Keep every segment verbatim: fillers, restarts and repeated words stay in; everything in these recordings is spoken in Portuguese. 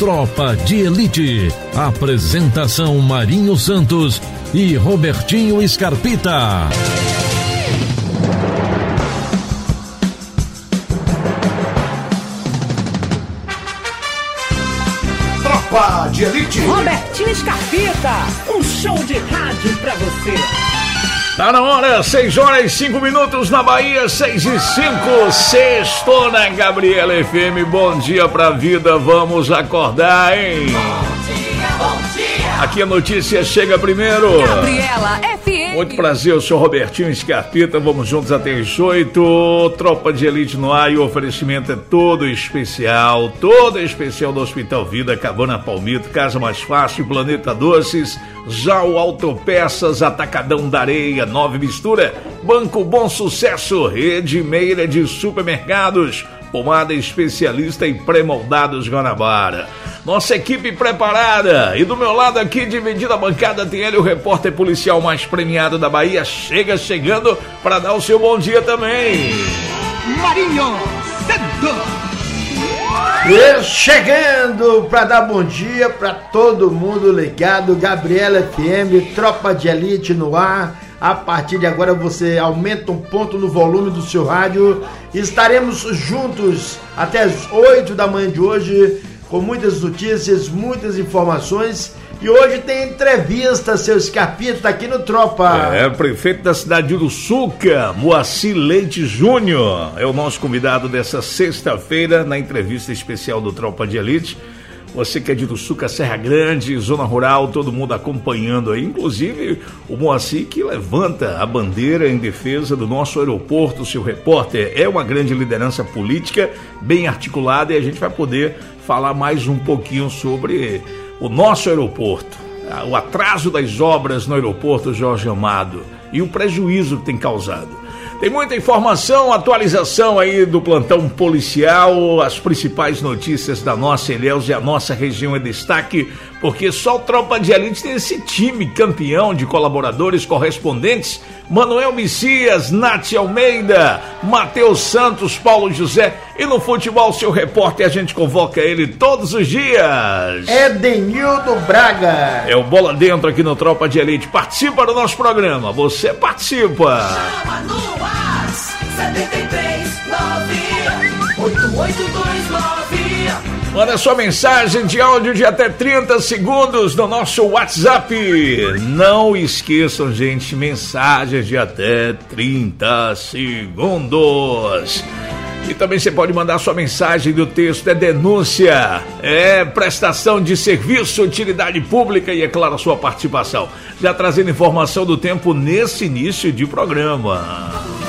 Tropa de Elite. Apresentação Marinho Santos e Robertinho Scarpita. Tropa de Elite. Robertinho Scarpita, um show de rádio pra você. Tá na hora, seis horas e cinco minutos na Bahia, seis e cinco, sextou na Gabriela F M. Bom dia pra vida, vamos acordar, hein? Bom dia, bom dia. Aqui a notícia chega primeiro. Gabriela F M. Muito prazer, eu sou Robertinho Scarpita, vamos juntos até as oito. Tropa de Elite no ar e o oferecimento é todo especial, todo especial do Hospital Vida, Cabana Palmito, Casa Mais Fácil, Planeta Doces, Jau Autopeças, Atacadão da Areia, Nove Mistura, Banco Bom Sucesso, Rede Meira de Supermercados, Pomada Especialista e Pré-Moldados Guanabara. Nossa equipe preparada, e do meu lado aqui, dividida a bancada, tem ele, o repórter policial mais premiado da Bahia, chega chegando para dar o seu bom dia também. Marinho Santos. E chegando para dar bom dia para todo mundo ligado, Gabriela F M, Tropa de Elite no ar. A partir de agora você aumenta um ponto no volume do seu rádio. Estaremos juntos até as oito da manhã de hoje, com muitas notícias, muitas informações. E hoje tem entrevista, seu Scarpita, aqui no Tropa. É, prefeito da cidade de Uruçuca, Moacir Leite Júnior, é o nosso convidado dessa sexta-feira na entrevista especial do Tropa de Elite. Você que é de Uruçuca, Serra Grande, Zona Rural, todo mundo acompanhando aí, inclusive o Moacir que levanta a bandeira em defesa do nosso aeroporto, seu repórter, é uma grande liderança política, bem articulada, e a gente vai poder falar mais um pouquinho sobre o nosso aeroporto, o atraso das obras no aeroporto Jorge Amado e o prejuízo que tem causado. Tem muita informação, atualização aí do plantão policial, as principais notícias da nossa Ilhéus e a nossa região é destaque, porque só o Tropa de Elite tem esse time campeão de colaboradores correspondentes, Manuel Messias, Nath Almeida, Matheus Santos, Paulo José, e no futebol, seu repórter, a gente convoca ele todos os dias. Edenildo Braga. É o Bola Dentro aqui no Tropa de Elite, participa do nosso programa, você participa. Chama no WhatsApp setenta e três nove oito oito dois nove. Manda sua mensagem de áudio de até trinta segundos no nosso WhatsApp. Não esqueçam, gente, mensagens de até trinta segundos. E também você pode mandar sua mensagem do texto, é denúncia, é prestação de serviço, utilidade pública e, é claro, a sua participação. Já trazendo informação do tempo nesse início de programa.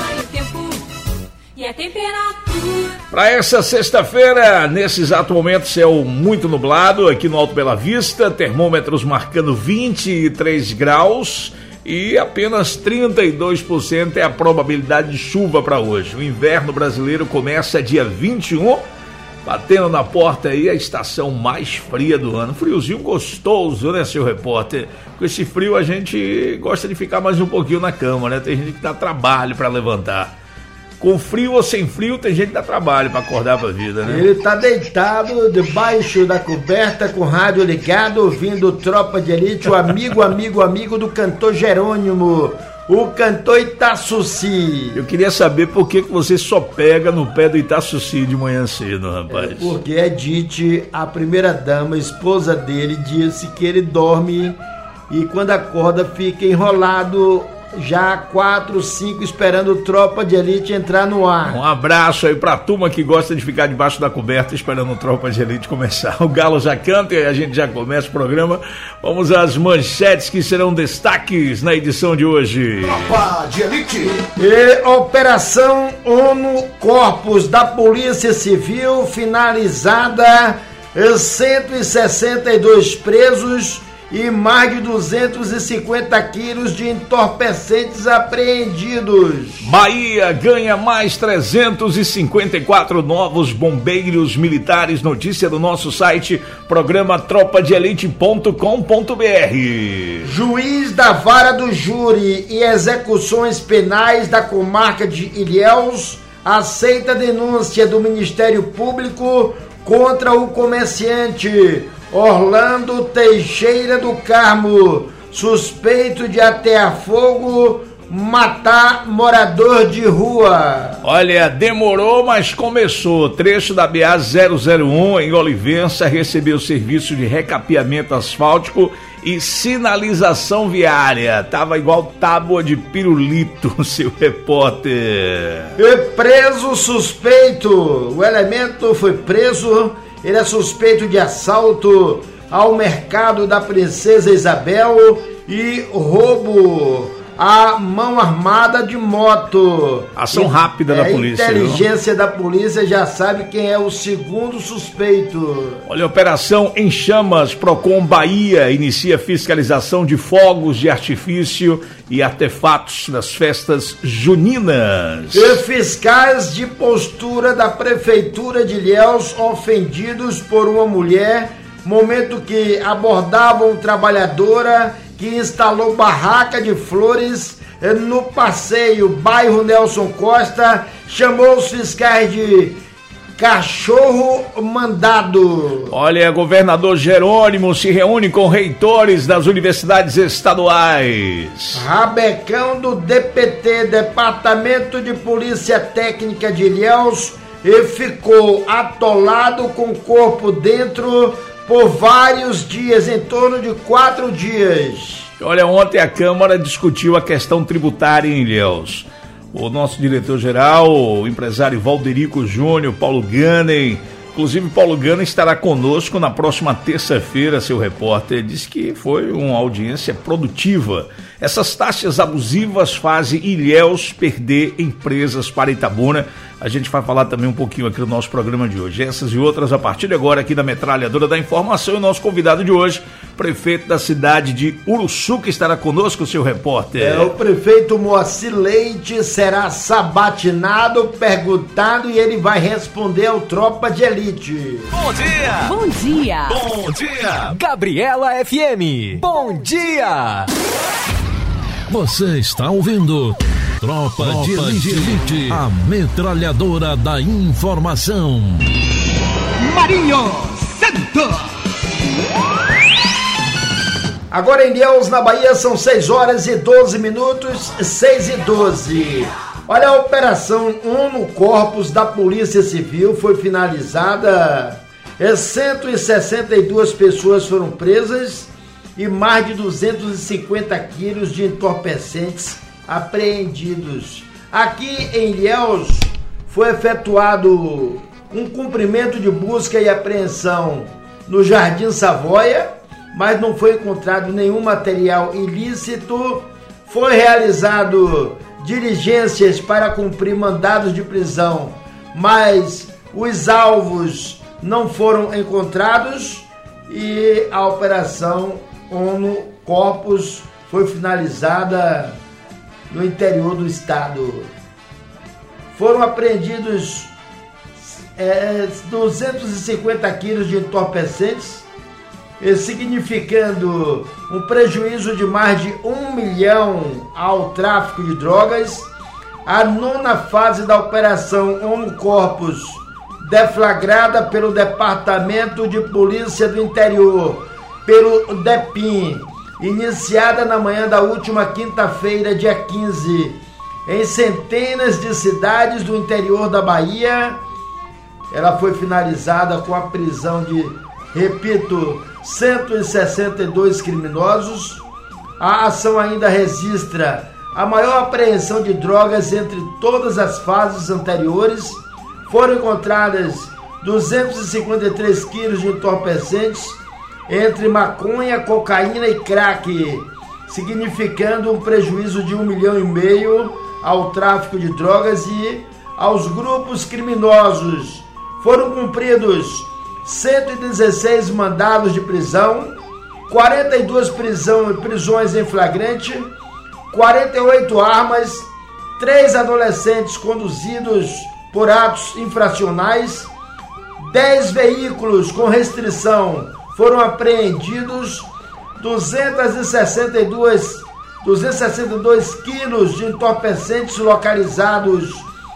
E a temperatura. Para essa sexta-feira, nesse exato momento, céu muito nublado aqui no Alto Bela Vista, termômetros marcando vinte e três graus e apenas trinta e dois por cento é a probabilidade de chuva para hoje. O inverno brasileiro começa dia vinte e um, batendo na porta aí a estação mais fria do ano. Friozinho gostoso, né, seu repórter? Com esse frio a gente gosta de ficar mais um pouquinho na cama, né? Tem gente que dá trabalho para levantar. Com frio ou sem frio, tem gente que dá trabalho pra acordar pra vida, né? Ele tá deitado debaixo da coberta com o rádio ligado, ouvindo Tropa de Elite, o amigo, amigo, amigo do cantor Jerônimo, o cantor Itaçuci. Eu queria saber por que, que você só pega no pé do Itaçuci de manhã cedo, rapaz. É porque Edith, a primeira dama, esposa dele, disse que ele dorme e quando acorda fica enrolado já quatro, cinco, esperando o Tropa de Elite entrar no ar. Um abraço aí pra turma que gosta de ficar debaixo da coberta esperando o Tropa de Elite começar. O Galo já canta e a gente já começa o programa. Vamos às manchetes que serão destaques na edição de hoje. Tropa de Elite. E Operação ONU Corpus da Polícia Civil finalizada, cento e sessenta e dois presos e mais de duzentos e cinquenta quilos de entorpecentes apreendidos. Bahia ganha mais trezentos e cinquenta e quatro novos bombeiros militares. Notícia do nosso site, programa tropa de elite ponto com ponto b r. Juiz da Vara do Júri e Execuções Penais da comarca de Ilhéus aceita a denúncia do Ministério Público contra o comerciante Orlando Teixeira do Carmo, suspeito de atear fogo, matar morador de rua. Olha, demorou, mas começou. Trecho da B A zero zero um em Olivença recebeu serviço de recapeamento asfáltico e sinalização viária. Tava igual tábua de pirulito, seu repórter. E preso suspeito. O elemento foi preso. Ele é suspeito de assalto ao mercado da Princesa Isabel e roubo à mão armada de moto. Ação rápida é, da polícia. A inteligência viu? da polícia já sabe quem é o segundo suspeito. Olha, operação em chamas. Procon Bahia inicia fiscalização de fogos de artifício e artefatos das festas juninas. E fiscais de postura da Prefeitura de Ilhéus ofendidos por uma mulher, momento que abordavam trabalhadora que instalou barraca de flores no passeio, bairro Nelson Costa, chamou os fiscais de cachorro mandado. Olha, governador Jerônimo se reúne com reitores das universidades estaduais. Rabecão do D P T, Departamento de Polícia Técnica de Ilhéus, e ficou atolado com o corpo dentro por vários dias, em torno de quatro dias. Olha, ontem a Câmara discutiu a questão tributária em Ilhéus. O nosso diretor-geral, o empresário Valderico Júnior, Paulo Ganem, inclusive Paulo Ganem estará conosco na próxima terça-feira, seu repórter, disse que foi uma audiência produtiva. Essas taxas abusivas fazem Ilhéus perder empresas para Itabuna. A gente vai falar também um pouquinho aqui no nosso programa de hoje. Essas e outras a partir de agora aqui da Metralhadora da Informação. E o nosso convidado de hoje, prefeito da cidade de Uruçuca, estará conosco, seu repórter. É, o prefeito Moacir Leite será sabatinado, perguntado, e ele vai responder ao Tropa de Elite. Bom dia! Bom dia! Bom dia! Gabriela F M. Bom dia! Você está ouvindo Tropa, Tropa de, Elite, de Elite, a metralhadora da informação. Marinho Santos. Agora em Ilhéus, na Bahia, são seis horas e doze minutos, seis e doze. Olha, a operação Uno Corpus da Polícia Civil foi finalizada. cento e sessenta e duas pessoas foram presas e mais de duzentos e cinquenta quilos de entorpecentes apreendidos. Aqui em Ilhéus foi efetuado um cumprimento de busca e apreensão no Jardim Savoia, mas não foi encontrado nenhum material ilícito. Foi realizado diligências para cumprir mandados de prisão, mas os alvos não foram encontrados e a operação Uno Corpus foi finalizada no interior do estado. Foram apreendidos é, duzentos e cinquenta quilos de entorpecentes, significando um prejuízo de mais de um milhão ao tráfico de drogas. A nona fase da operação Uno Corpus, deflagrada pelo Departamento de Polícia do Interior, pelo DEPIM, iniciada na manhã da última quinta-feira, dia quinze, em centenas de cidades do interior da Bahia. Ela foi finalizada com a prisão de, repito, cento e sessenta e dois criminosos. A ação ainda registra a maior apreensão de drogas entre todas as fases anteriores. Foram encontradas duzentos e cinquenta e três quilos de entorpecentes entre maconha, cocaína e crack, significando um prejuízo de um milhão e meio ao tráfico de drogas e aos grupos criminosos. Foram cumpridos cento e dezesseis mandados de prisão, quarenta e duas prisão, prisões em flagrante, quarenta e oito armas, três adolescentes conduzidos por atos infracionais, dez veículos com restrição foram apreendidos, duzentos e sessenta e dois quilos de entorpecentes localizados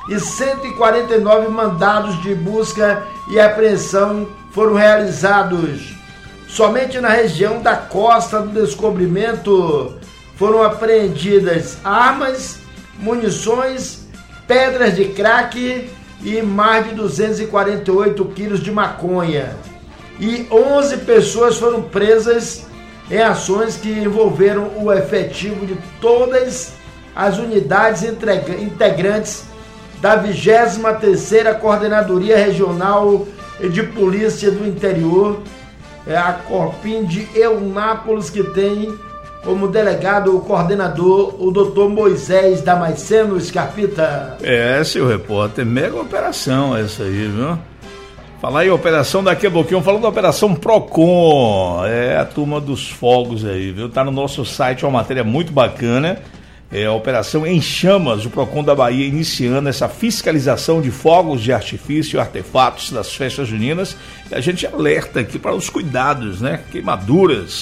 e cento e quarenta e nove mandados de busca e apreensão foram realizados. Somente na região da Costa do Descobrimento foram apreendidas armas, munições, pedras de crack e mais de duzentos e quarenta e oito quilos de maconha. E onze pessoas foram presas em ações que envolveram o efetivo de todas as unidades integrantes da vigésima terceira Coordenadoria Regional de Polícia do Interior, a Corpim de Eunápolis, que tem como delegado o coordenador, o doutor Moisés Damasceno Scarpita. É, seu repórter, mega operação essa aí, viu? Falar em operação, daqui a pouquinho, falando da operação Procon, é a turma dos fogos aí, viu? Tá no nosso site uma matéria muito bacana, é a operação Em Chamas, o Procon da Bahia iniciando essa fiscalização de fogos de artifício e artefatos das festas juninas, e a gente alerta aqui para os cuidados, né? Queimaduras.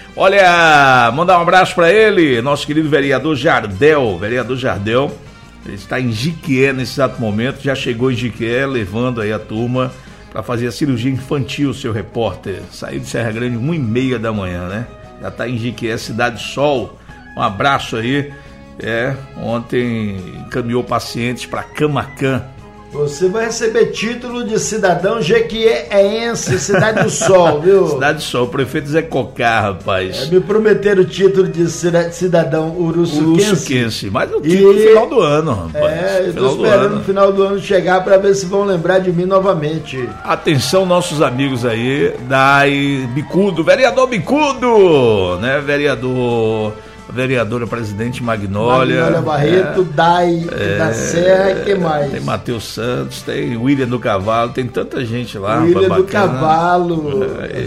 Olha, mandar um abraço para ele, nosso querido vereador Jardel, vereador Jardel, ele está em Jiquié nesse exato momento, já chegou em Jiquié, levando aí a turma para fazer a cirurgia infantil, seu repórter. Saiu de Serra Grande uma e meia da manhã, né? Já está em Jiquié, Cidade Sol. Um abraço aí. É, ontem encaminhou pacientes para Camacan. Você vai receber título de cidadão jequiéense, Cidade do Sol, viu? Cidade do Sol, o prefeito Zé Cocar, rapaz. É, me prometeram o título de cidadão uruçuquense. Uruçuquense, mas no e... final do ano, rapaz. É, eu tô esperando no final do ano chegar para ver se vão lembrar de mim novamente. Atenção, nossos amigos aí, Dai Bicudo, vereador Bicudo, né, vereador... vereadora presidente Magnólia, Magnólia Barreto, é, Dai é, da Serra, que mais? Tem Matheus Santos, tem William do Cavalo, tem tanta gente lá. William do Cavalo.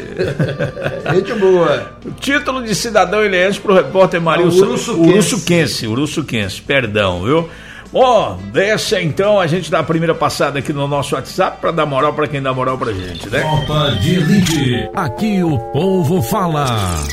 É. Gente boa. O título de cidadão ilhense para o repórter Marinho Santos. Uruçuquense, Uruçuquense, perdão, viu? Bom, deixa então a gente dar a primeira passada aqui no nosso WhatsApp para dar moral para quem dá moral pra gente, né? Tropa de Elite, aqui o povo fala.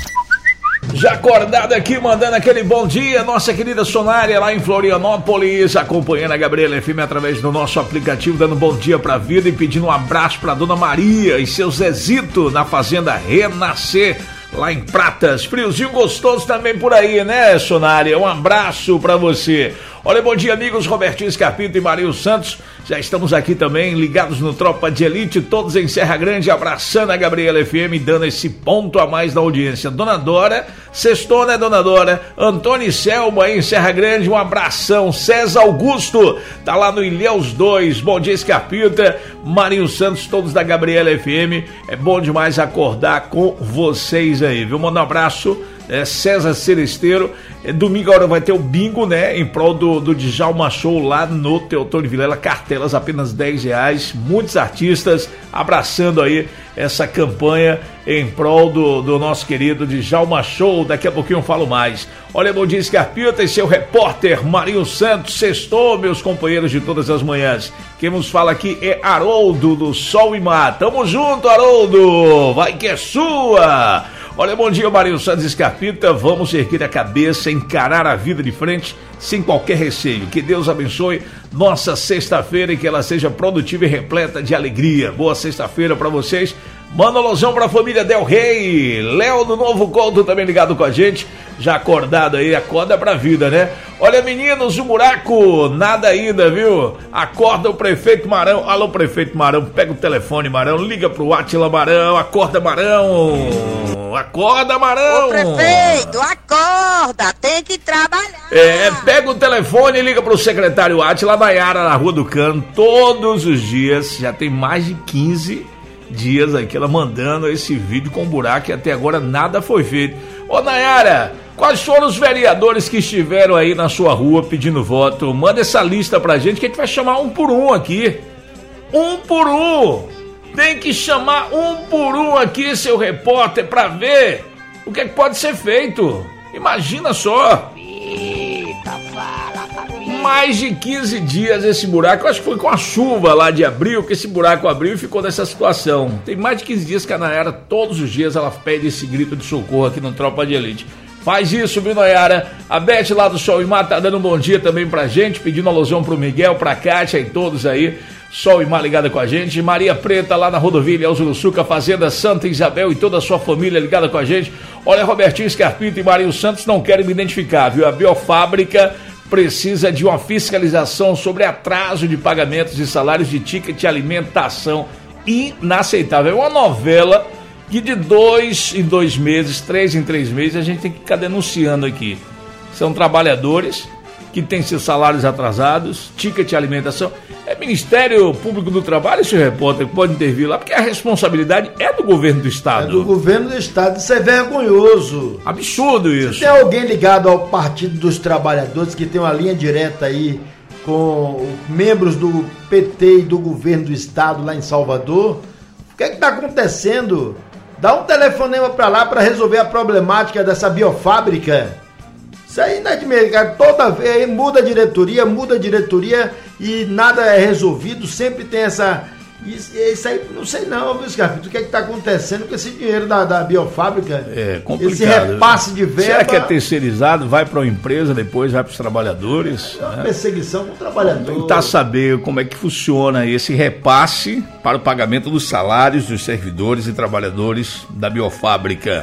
Já acordado aqui, mandando aquele bom dia, nossa querida Sonária lá em Florianópolis, acompanhando a Gabriela F M através do nosso aplicativo, dando bom dia pra vida e pedindo um abraço pra Dona Maria e seu Zezito na Fazenda Renascer, lá em Pratas. Friozinho gostoso também por aí, né, Sonária? Um abraço pra você. Olha, bom dia, amigos. Robertinho Scarpito e Marinho Santos. Já estamos aqui também, ligados no Tropa de Elite, todos em Serra Grande, abraçando a Gabriela F M, dando esse ponto a mais na audiência. Dona Dora, sextou, né, Dona Dora? Antônio e Selma em Serra Grande, um abração. César Augusto, tá lá no Ilhéus dois. Bom dia, Scarpita, Marinho Santos, todos da Gabriela F M. É bom demais acordar com vocês aí, viu? Manda um abraço. É, César Celesteiro, é, domingo agora vai ter o bingo, né, em prol do, do Djalma Show lá no Teotônio Vilela, cartelas apenas dez reais, muitos artistas abraçando aí essa campanha em prol do, do nosso querido Djalma Show. Daqui a pouquinho eu falo mais. Olha, bom dia, Scarpita e seu repórter Marinho Santos. Sextou, meus companheiros de todas as manhãs. Quem nos fala aqui é Haroldo do Sol e Mar. Tamo junto, Haroldo, vai que é sua. Olha, bom dia, Marinho Santos e Scarpita. Vamos erguer a cabeça, encarar a vida de frente sem qualquer receio. Que Deus abençoe nossa sexta-feira e que ela seja produtiva e repleta de alegria. Boa sexta-feira para vocês. Manda um alusão para a família Del Rey. Léo do Novo Couto também ligado com a gente. Já acordado aí, acorda pra vida, né? Olha, meninos, o buraco, nada ainda, viu? Acorda o prefeito Marão. Alô, prefeito Marão, pega o telefone, Marão, liga pro Átila Marão. Acorda, Marão. Acorda, Marão. Ô, prefeito, acorda, tem que trabalhar. É, pega o telefone e liga pro secretário Átila Nayara na Rua do Cano, todos os dias. Já tem mais de quinze dias aqui ela mandando esse vídeo com buraco e até agora nada foi feito. Ô, Nayara, quais foram os vereadores que estiveram aí na sua rua pedindo voto? Manda essa lista pra gente que a gente vai chamar um por um aqui. Um por um. Tem que chamar um por um aqui, seu repórter, pra ver o que é que pode ser feito. Imagina só. Eita, fala, mais de quinze dias esse buraco. Eu acho que foi com a chuva lá de abril que esse buraco abriu e ficou nessa situação. Tem mais de quinze dias que a Nayara, todos os dias, ela pede esse grito de socorro aqui no Tropa de Elite. Faz isso, viu, Nayara? A Beth lá do Sol e Mar tá dando um bom dia também pra gente, pedindo alusão pro Miguel, pra Kátia e todos aí. Sol e Mar ligada com a gente. Maria Preta lá na rodovia Uruçuca, Fazenda Santa Isabel e toda a sua família ligada com a gente. Olha, Robertinho Scarpito e Marinho Santos não querem me identificar, viu? A Biofábrica precisa de uma fiscalização sobre atraso de pagamentos de salários de ticket de alimentação. Inaceitável. É uma novela que de dois em dois meses, três em três meses, a gente tem que ficar denunciando aqui. São trabalhadores que têm seus salários atrasados, ticket de alimentação. É Ministério Público do Trabalho, senhor repórter, que pode intervir lá, porque a responsabilidade é do governo do Estado. É do governo do Estado, isso é vergonhoso. Absurdo isso. Se tem alguém ligado ao Partido dos Trabalhadores, que tem uma linha direta aí com membros do P T e do governo do Estado lá em Salvador, o que é que está acontecendo? Dá um telefonema para lá para resolver a problemática dessa biofábrica. Isso aí não é de mercado. Toda vez muda a diretoria, muda a diretoria e nada é resolvido. Sempre tem essa... Isso, isso aí, não sei não, viu, Scarpito? O que é que está acontecendo com esse dinheiro da, da biofábrica? É complicado. Esse repasse de verba... Será que é terceirizado? Vai para uma empresa, depois vai para os trabalhadores? É uma né? perseguição com o trabalhador. Tentar saber como é que funciona esse repasse para o pagamento dos salários dos servidores e trabalhadores da biofábrica.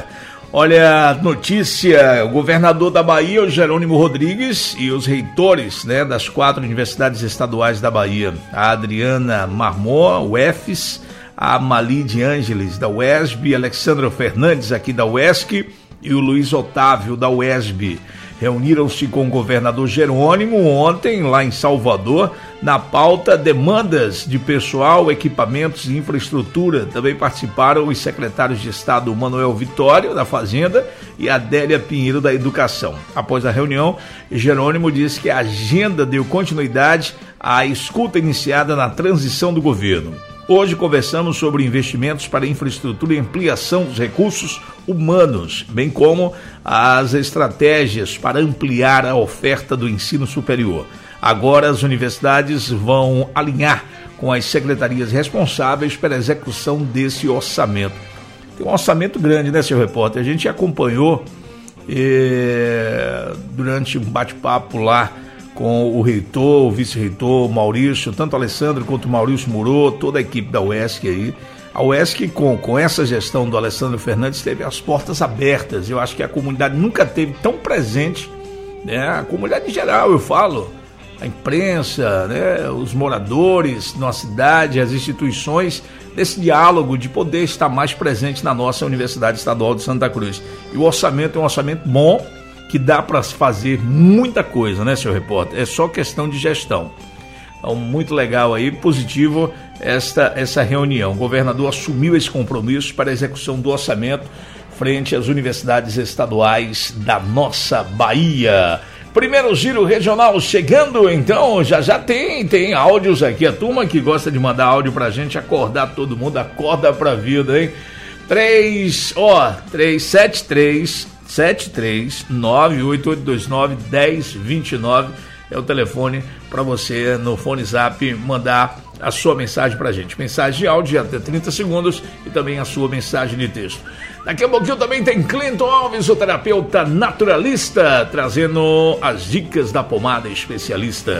Olha, notícia, o governador da Bahia, o Jerônimo Rodrigues, e os reitores, né, das quatro universidades estaduais da Bahia, a Adriana Marmó, U F S, a Mali de Ângeles, da U E S B, Alexandra Fernandes, aqui da U E S C, e o Luiz Otávio, da U E S B, reuniram-se com o governador Jerônimo ontem, lá em Salvador, na pauta demandas de pessoal, equipamentos e infraestrutura. Também participaram os secretários de Estado Manuel Vitório, da Fazenda, e Adélia Pinheiro, da Educação. Após a reunião, Jerônimo disse que a agenda deu continuidade à escuta iniciada na transição do governo. Hoje conversamos sobre investimentos para infraestrutura e ampliação dos recursos humanos, bem como as estratégias para ampliar a oferta do ensino superior. Agora as universidades vão alinhar com as secretarias responsáveis pela execução desse orçamento. Tem um orçamento grande, né, senhor repórter? A gente acompanhou eh, durante um bate-papo lá com o reitor, o vice-reitor, Maurício, tanto o Alessandro quanto o Maurício Murô, toda a equipe da U E S C aí. A U E S C, com, com essa gestão do Alessandro Fernandes, teve as portas abertas. Eu acho que a comunidade nunca teve tão presente, né? A comunidade em geral, eu falo, a imprensa, né? Os moradores na cidade, as instituições, desse diálogo de poder estar mais presente na nossa Universidade Estadual de Santa Cruz. E o orçamento é um orçamento bom, que dá para fazer muita coisa, né, senhor repórter? É só questão de gestão. Então, muito legal aí, positivo esta, essa reunião. O governador assumiu esse compromisso para a execução do orçamento frente às universidades estaduais da nossa Bahia. Primeiro giro regional chegando, então, já já tem, tem áudios aqui. A turma que gosta de mandar áudio pra gente, acordar todo mundo, acorda pra vida, hein? três, ó, três sete três sete três nove oito oito dois nove um zero dois nove é o telefone para você no Fone Zap mandar a sua mensagem para a gente. Mensagem de áudio de até trinta segundos e também a sua mensagem de texto. Daqui a pouquinho também tem Clinton Alves, o terapeuta naturalista, trazendo as dicas da pomada especialista.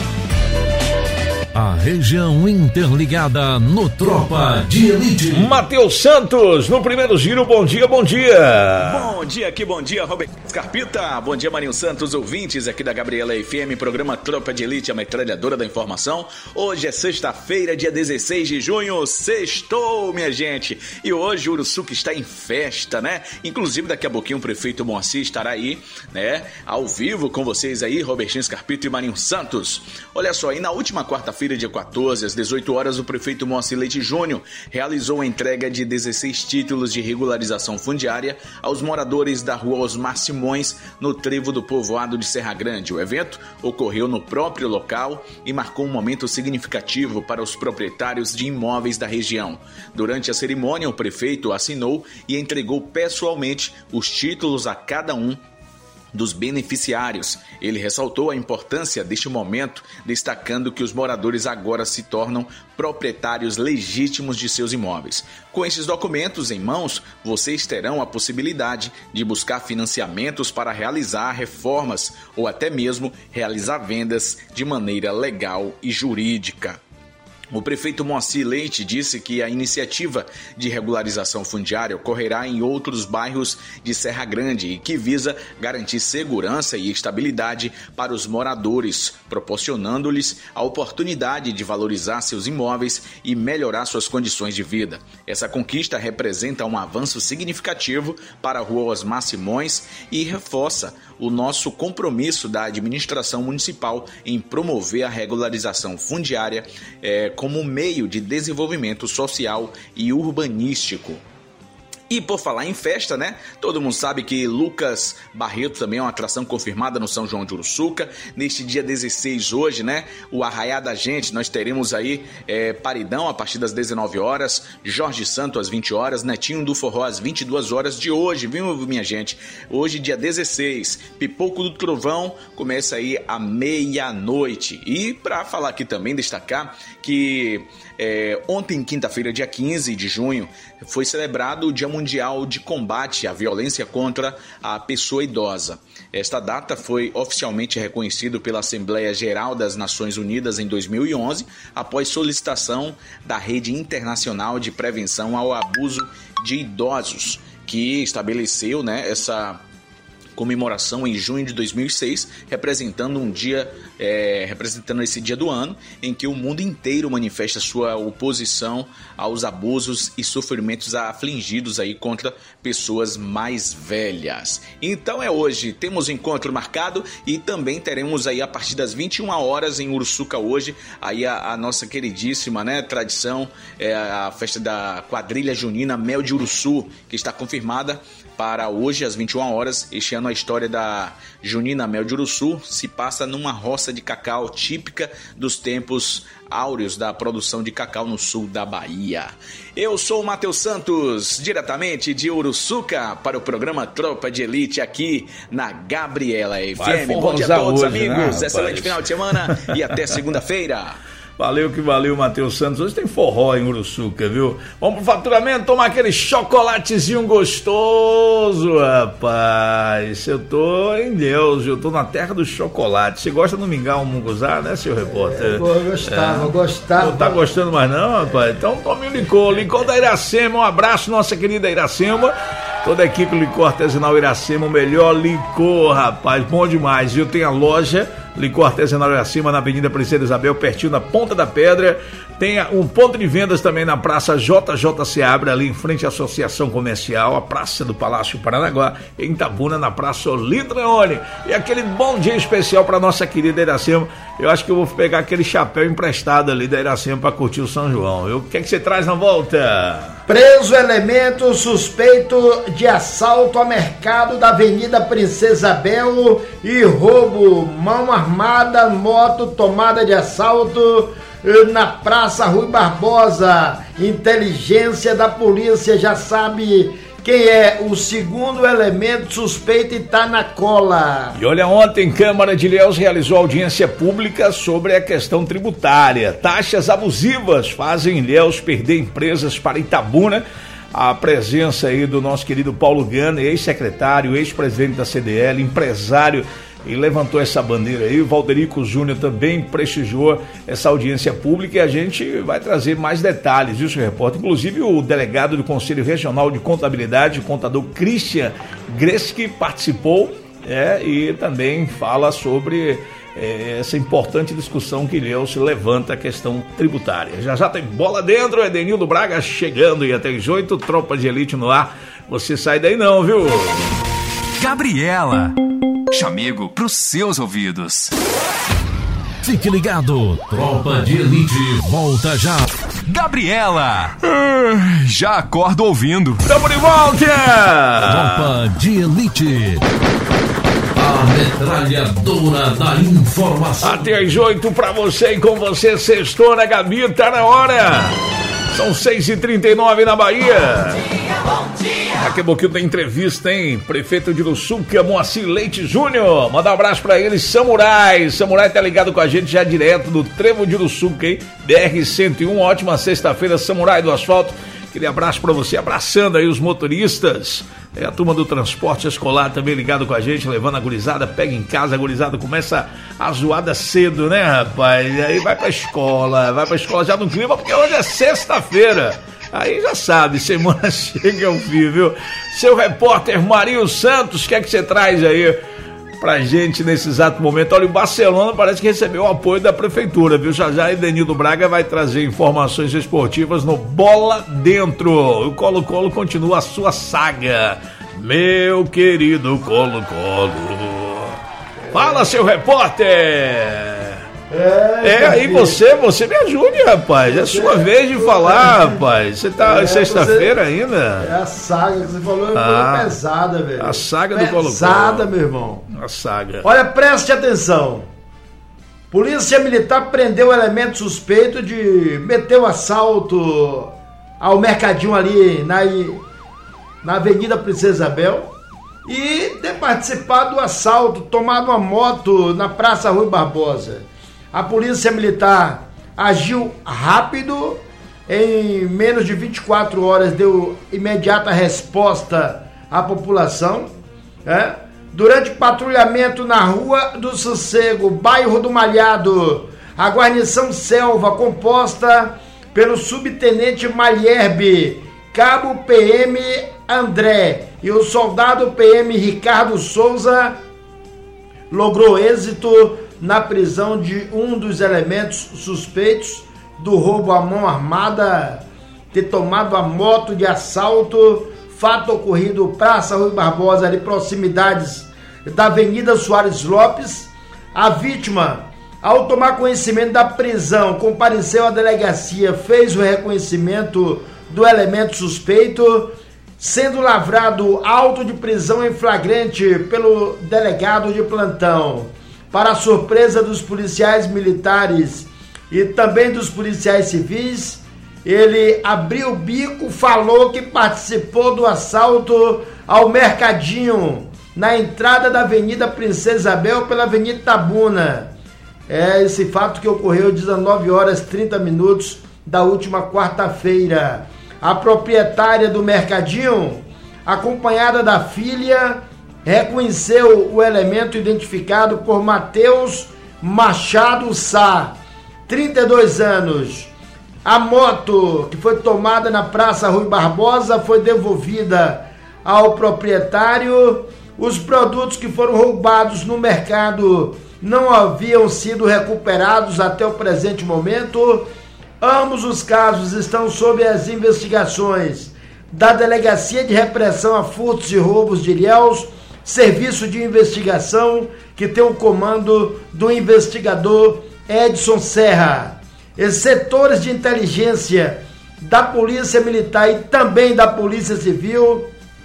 A região interligada no Tropa de Elite. Matheus Santos, no primeiro giro, bom dia, bom dia. Bom dia aqui, bom dia, Roberto Scarpita. Bom dia, Marinho Santos, ouvintes aqui da Gabriela F M, programa Tropa de Elite, a metralhadora da informação. Hoje é sexta-feira, dia dezesseis de junho, sextou, minha gente. E hoje o Uruçuca está em festa, né? Inclusive, daqui a pouquinho o prefeito Moacir estará aí, né? Ao vivo com vocês aí, Robertinho Scarpita e Marinho Santos. Olha só, e na última quarta-feira, dia quatorze, às dezoito horas, o prefeito Moacir Leite Júnior realizou a entrega de dezesseis títulos de regularização fundiária aos moradores da rua Osmar Simões, no trevo do povoado de Serra Grande. O evento ocorreu no próprio local e marcou um momento significativo para os proprietários de imóveis da região. Durante a cerimônia, o prefeito assinou e entregou pessoalmente os títulos a cada um dos beneficiários. Ele ressaltou a importância deste momento, destacando que os moradores agora se tornam proprietários legítimos de seus imóveis. Com esses documentos em mãos, vocês terão a possibilidade de buscar financiamentos para realizar reformas ou até mesmo realizar vendas de maneira legal e jurídica. O prefeito Moacir Leite disse que a iniciativa de regularização fundiária ocorrerá em outros bairros de Serra Grande e que visa garantir segurança e estabilidade para os moradores, proporcionando-lhes a oportunidade de valorizar seus imóveis e melhorar suas condições de vida. Essa conquista representa um avanço significativo para a Rua Osmar Simões e reforça o nosso compromisso da administração municipal em promover a regularização fundiária é, como meio de desenvolvimento social e urbanístico. E por falar em festa, né? Todo mundo sabe que Lucas Barreto também é uma atração confirmada no São João de Uruçuca. Neste dia dezesseis hoje, né? O Arraiá da Gente, nós teremos aí é, Paridão a partir das dezenove horas, Jorge Santo às vinte horas, Netinho do Forró às vinte e duas horas de hoje, viu, minha gente? Hoje, dia dezesseis, Pipoco do Trovão começa aí à meia-noite. E para falar aqui também, destacar que é, ontem, quinta-feira, dia quinze de junho, foi celebrado o Dia Mundial de Combate à Violência contra a Pessoa Idosa. Esta data foi oficialmente reconhecida pela Assembleia Geral das Nações Unidas em dois mil e onze, após solicitação da Rede Internacional de Prevenção ao Abuso de Idosos, que estabeleceu, né, essa comemoração em junho de dois mil e seis, representando um dia, é, representando esse dia do ano em que o mundo inteiro manifesta sua oposição aos abusos e sofrimentos afligidos aí contra pessoas mais velhas. Então é hoje, temos encontro marcado e também teremos aí a partir das vinte e uma horas em Uruçuca hoje, aí a, a nossa queridíssima, né, tradição, é a festa da quadrilha junina Mel de Uruçu, que está confirmada para hoje às vinte e uma horas. Este ano a história da Junina Mel de Uruçu se passa numa roça de cacau típica dos tempos áureos da produção de cacau no sul da Bahia. Eu sou o Matheus Santos, diretamente de Uruçuca, para o programa Tropa de Elite aqui na Gabriela F M. Bom dia a todos, hoje, amigos. Né, excelente final de semana e até segunda-feira. Valeu que valeu, Matheus Santos. Hoje tem forró em Uruçuca, viu? Vamos pro faturamento, tomar aquele chocolatezinho gostoso, rapaz. Eu tô em Deus, eu tô na terra do chocolate. Você gosta do mingau munguzá, né, seu repórter? Eu gostava, é. eu gostava. Não tá gostando mais não, rapaz? Então tome o licor, licor da Iracema. Um abraço, nossa querida Iracema. Toda a equipe do Licor Artesanal Iracema, o melhor licor, rapaz, bom demais. Eu tenho a loja Licor Artesanal Iracema na Avenida Princesa Isabel, pertinho da Ponta da Pedra. Tem um ponto de vendas também na Praça J J Seabra, ali em frente à Associação Comercial, a Praça do Palácio Paranaguá, em Itabuna, na Praça Olinda Leone. E aquele bom dia especial para nossa querida Iracema. Eu acho que eu vou pegar aquele chapéu emprestado ali da Iracema para curtir o São João. Eu, o que é que você traz na volta? Preso elemento suspeito de assalto a mercado da Avenida Princesa Isabel e roubo, mão armada, moto tomada de assalto na Praça Rui Barbosa. Inteligência da polícia já sabe quem é o segundo elemento suspeito e está na cola. E olha, ontem Câmara de Ilhéus realizou audiência pública sobre a questão tributária. Taxas abusivas fazem Ilhéus perder empresas para Itabuna. A presença aí do nosso querido Paulo Gana, ex-secretário, ex-presidente da C D L, empresário, e levantou essa bandeira aí. O Valderico Júnior também prestigiou essa audiência pública e a gente vai trazer mais detalhes, viu, senhor repórter? Inclusive o delegado do Conselho Regional de Contabilidade, o contador Christian Greski, participou é, e também fala sobre é, essa importante discussão que Ilhéus levanta a questão tributária. Já já tem bola dentro, Edenildo Braga chegando e até às oito, Tropa de Elite no ar. Você sai daí não, viu? Gabriela, chamego pros seus ouvidos. Fique ligado, Tropa de Elite volta já. Gabriela, uh, já acordo ouvindo. Tamo de volta! Tropa de Elite, a metralhadora da informação. Até às oito pra você e com você, sextou na Gabi, tá na hora. São seis e trinta e nove na Bahia. Bom dia, bom dia. Daqui a pouquinho tem entrevista, hein? Prefeito de Uruçuca, Moacir Leite Júnior. Mandar um abraço pra ele, Samurai. Samurai tá ligado com a gente já direto do Trevo de Uruçuca, hein? B R cento e um, ótima sexta-feira, Samurai do Asfalto. Aquele abraço pra você, abraçando aí os motoristas. É a turma do transporte escolar também ligado com a gente, levando a gurizada, pega em casa, a gurizada começa a zoada cedo, né, rapaz? E aí vai pra escola, vai pra escola já no clima, porque hoje é sexta-feira. Aí já sabe, semana chega ao fim, viu? Seu repórter Marinho Santos, o que é que você traz aí pra gente nesse exato momento? Olha, o Barcelona parece que recebeu o apoio da prefeitura, viu? Já já Edenildo Braga vai trazer informações esportivas no Bola Dentro. O Colo-Colo continua a sua saga. Meu querido Colo-Colo. Fala, seu repórter! É, é aí você, você me ajude, rapaz. É a sua vez de falar, rapaz. Você tá é, sexta-feira ainda? É a saga que você falou, é ah, pesada, velho. A saga do Colo-Colo. Pesada, meu irmão. A saga. Olha, preste atenção. Polícia Militar prendeu elemento suspeito de meter o assalto ao mercadinho ali na, na Avenida Princesa Isabel e ter participado do assalto, tomado uma moto na Praça Rui Barbosa. A Polícia Militar agiu rápido, em menos de vinte e quatro horas deu imediata resposta à população. Né? Durante patrulhamento na Rua do Sossego, bairro do Malhado, a guarnição Selva, composta pelo subtenente Malherbe, cabo P M André e o soldado P M Ricardo Souza, logrou êxito na prisão de um dos elementos suspeitos do roubo à mão armada, ter tomado a moto de assalto, fato ocorrido Praça Rui Barbosa, ali proximidades da Avenida Soares Lopes. A vítima, ao tomar conhecimento da prisão, compareceu à delegacia, fez o reconhecimento do elemento suspeito, sendo lavrado auto de prisão em flagrante pelo delegado de plantão. Para a surpresa dos policiais militares e também dos policiais civis, ele abriu o bico, falou que participou do assalto ao mercadinho na entrada da Avenida Princesa Isabel pela Avenida Itabuna. É esse fato que ocorreu às dezenove horas e trinta minutos da última quarta-feira. A proprietária do mercadinho, acompanhada da filha, reconheceu o elemento identificado por Matheus Machado Sá, trinta e dois anos. A moto que foi tomada na Praça Rui Barbosa foi devolvida ao proprietário. Os produtos que foram roubados no mercado não haviam sido recuperados até o presente momento. Ambos os casos estão sob as investigações da Delegacia de Repressão a Furtos e Roubos de Ilhéus, serviço de investigação que tem o comando do investigador Edson Serra. E setores de inteligência da Polícia Militar e também da Polícia Civil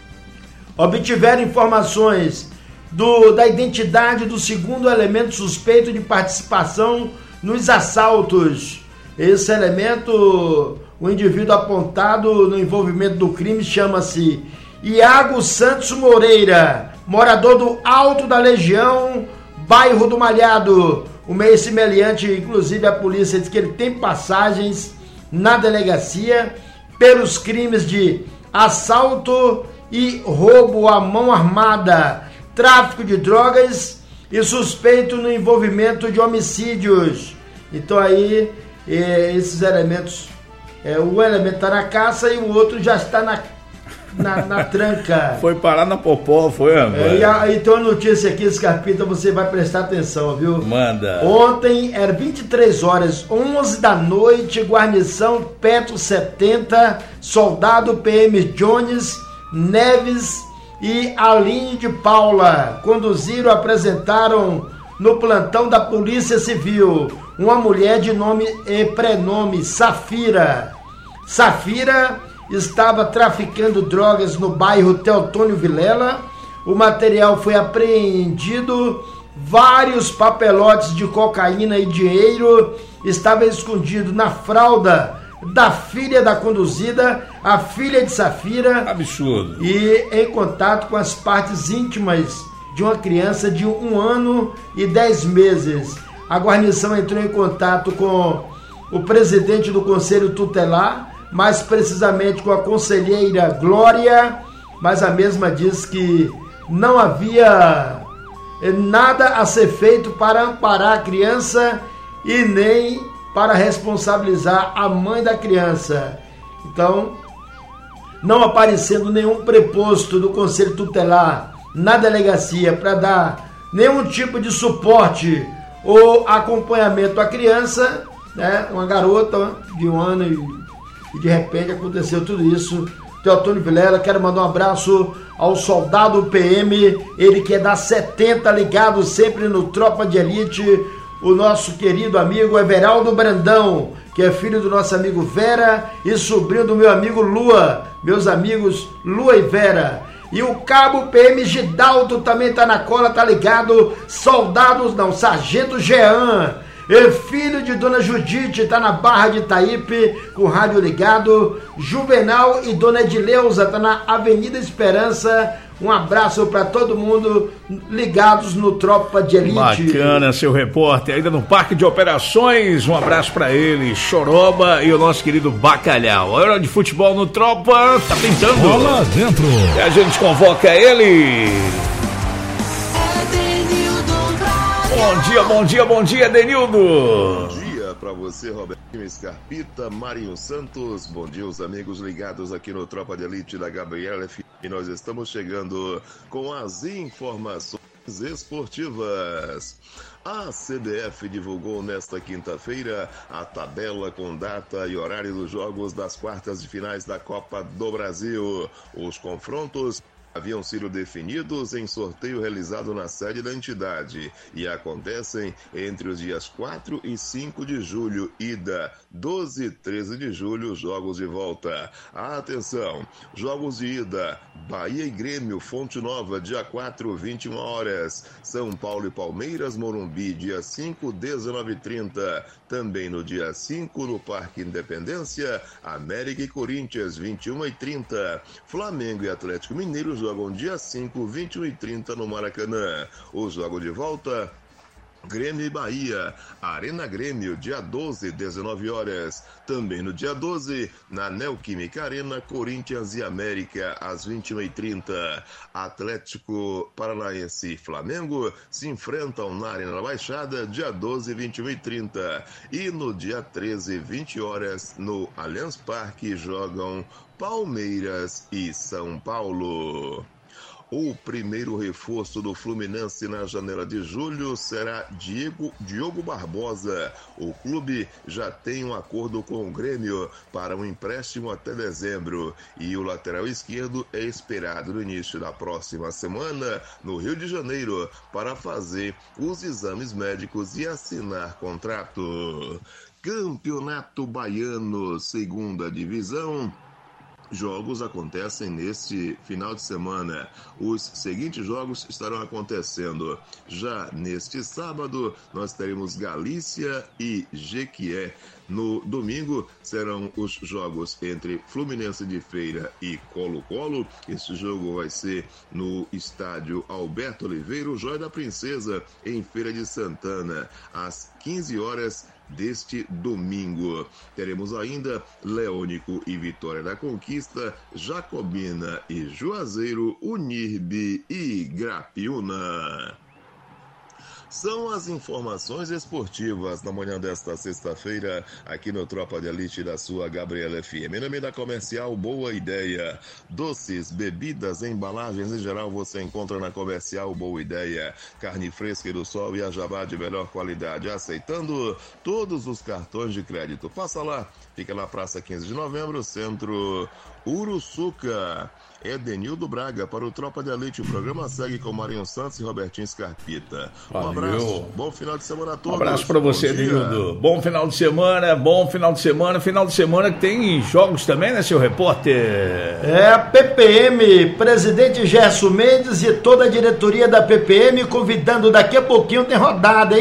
obtiveram informações do, da identidade do segundo elemento suspeito de participação nos assaltos. Esse elemento, o indivíduo apontado no envolvimento do crime, chama-se Iago Santos Moreira, morador do Alto da Legião, bairro do Malhado. O meio semelhante, inclusive a polícia diz que ele tem passagens na delegacia pelos crimes de assalto e roubo à mão armada, tráfico de drogas e suspeito no envolvimento de homicídios. Então aí, esses elementos, é, o elemento está na caça e o outro já está na Na, na tranca. Foi parar na popó, foi, mano. É, e aí tem uma notícia aqui, Scarpita, você vai prestar atenção, viu? Manda. Ontem, era vinte e três horas, onze da noite, guarnição Petro setenta, soldado P M Jones, Neves e Aline de Paula conduziram, apresentaram no plantão da Polícia Civil uma mulher de nome e prenome Safira. Safira estava traficando drogas no bairro Teotônio Vilela. O material foi apreendido, vários papelotes de cocaína e dinheiro estavam escondidos na fralda da filha da conduzida, a filha de Safira. Absurdo. E em contato com as partes íntimas de uma criança de um ano e dez meses. A guarnição entrou em contato com o presidente do Conselho Tutelar, mais precisamente com a conselheira Glória, mas a mesma diz que não havia nada a ser feito para amparar a criança e nem para responsabilizar a mãe da criança. Então, não aparecendo nenhum preposto do Conselho Tutelar na delegacia para dar nenhum tipo de suporte ou acompanhamento à criança, né? Uma garota de um ano e, e de repente aconteceu tudo isso. Teotônio Vilela, quero mandar um abraço ao soldado P M, ele que é da setenta, ligado sempre no Tropa de Elite, o nosso querido amigo Everaldo Brandão, que é filho do nosso amigo Vera e sobrinho do meu amigo Lua, meus amigos Lua e Vera. E o cabo P M Gidaldo também tá na cola, tá ligado, soldados não, sargento Jean, e filho de Dona Judite, tá na Barra de Itaípe, com o rádio ligado. Juvenal e Dona Edileuza, tá na Avenida Esperança. Um abraço para todo mundo ligados no Tropa de Elite. Bacana, seu repórter, ainda no Parque de Operações. Um abraço para ele, Choroba e o nosso querido Bacalhau. A hora de futebol no Tropa tá pintando. Bola dentro. E a gente convoca ele. Bom dia, bom dia, bom dia, Denildo. Bom dia para você, Robertinho Scarpita, Marinho Santos. Bom dia, os amigos ligados aqui no Tropa de Elite da Gabriela F M. E nós estamos chegando com as informações esportivas. A C B F divulgou nesta quinta-feira a tabela com data e horário dos jogos das quartas de finais da Copa do Brasil. Os confrontos haviam sido definidos em sorteio realizado na sede da entidade e acontecem entre os dias quatro e cinco de julho, ida, doze e treze de julho, jogos de volta. Atenção, jogos de ida, Bahia e Grêmio, Fonte Nova, dia quatro, vinte e uma horas, São Paulo e Palmeiras, Morumbi, dia cinco, dezenove e trinta, também no dia cinco, no Parque Independência, América e Corinthians, vinte e uma e trinta, Flamengo e Atlético Mineiro jogam dia cinco, vinte e um e trinta no Maracanã. O jogo de volta, Grêmio e Bahia, Arena Grêmio, dia doze, dezenove horas. Também no dia doze, na Neoquímica Arena, Corinthians e América, às vinte e uma e trinta. Atlético Paranaense e Flamengo se enfrentam na Arena da Baixada, dia doze, vinte e uma e trinta. E no dia treze, vinte horas, no Allianz Parque, jogam Palmeiras e São Paulo. O primeiro reforço do Fluminense na janela de julho será Diego, Diogo Barbosa. O clube já tem um acordo com o Grêmio para um empréstimo até dezembro e o lateral esquerdo é esperado no início da próxima semana no Rio de Janeiro para fazer os exames médicos e assinar contrato. Campeonato Baiano, segunda divisão. Jogos acontecem neste final de semana. Os seguintes jogos estarão acontecendo. Já neste sábado, nós teremos Galícia e Jequié. No domingo, serão os jogos entre Fluminense de Feira e Colo-Colo. Esse jogo vai ser no estádio Alberto Oliveira, o Joia da Princesa, em Feira de Santana, às quinze horas deste domingo. Teremos ainda Leônico e Vitória da Conquista, Jacobina e Juazeiro, Unirbe e Grapiúna. São as informações esportivas na manhã desta sexta-feira, aqui no Tropa de Elite da sua Gabriela F M. Em nome da Comercial Boa Ideia. Doces, bebidas, embalagens em geral você encontra na Comercial Boa Ideia. Carne fresca e do sol e a jabá de melhor qualidade, aceitando todos os cartões de crédito. Passa lá, fica na Praça quinze de Novembro, Centro Uruçuca. É Denildo Braga para o Tropa de Elite. O programa segue com Marinho Santos e Robertinho Scarpita. Um abraço, bom final de semana a todos. Um abraço para você, Denildo. Bom final de semana, bom final de semana. Final de semana que tem jogos também, né, seu repórter? É, a P P M, presidente Gerson Mendes e toda a diretoria da P P M convidando, daqui a pouquinho tem rodada, hein?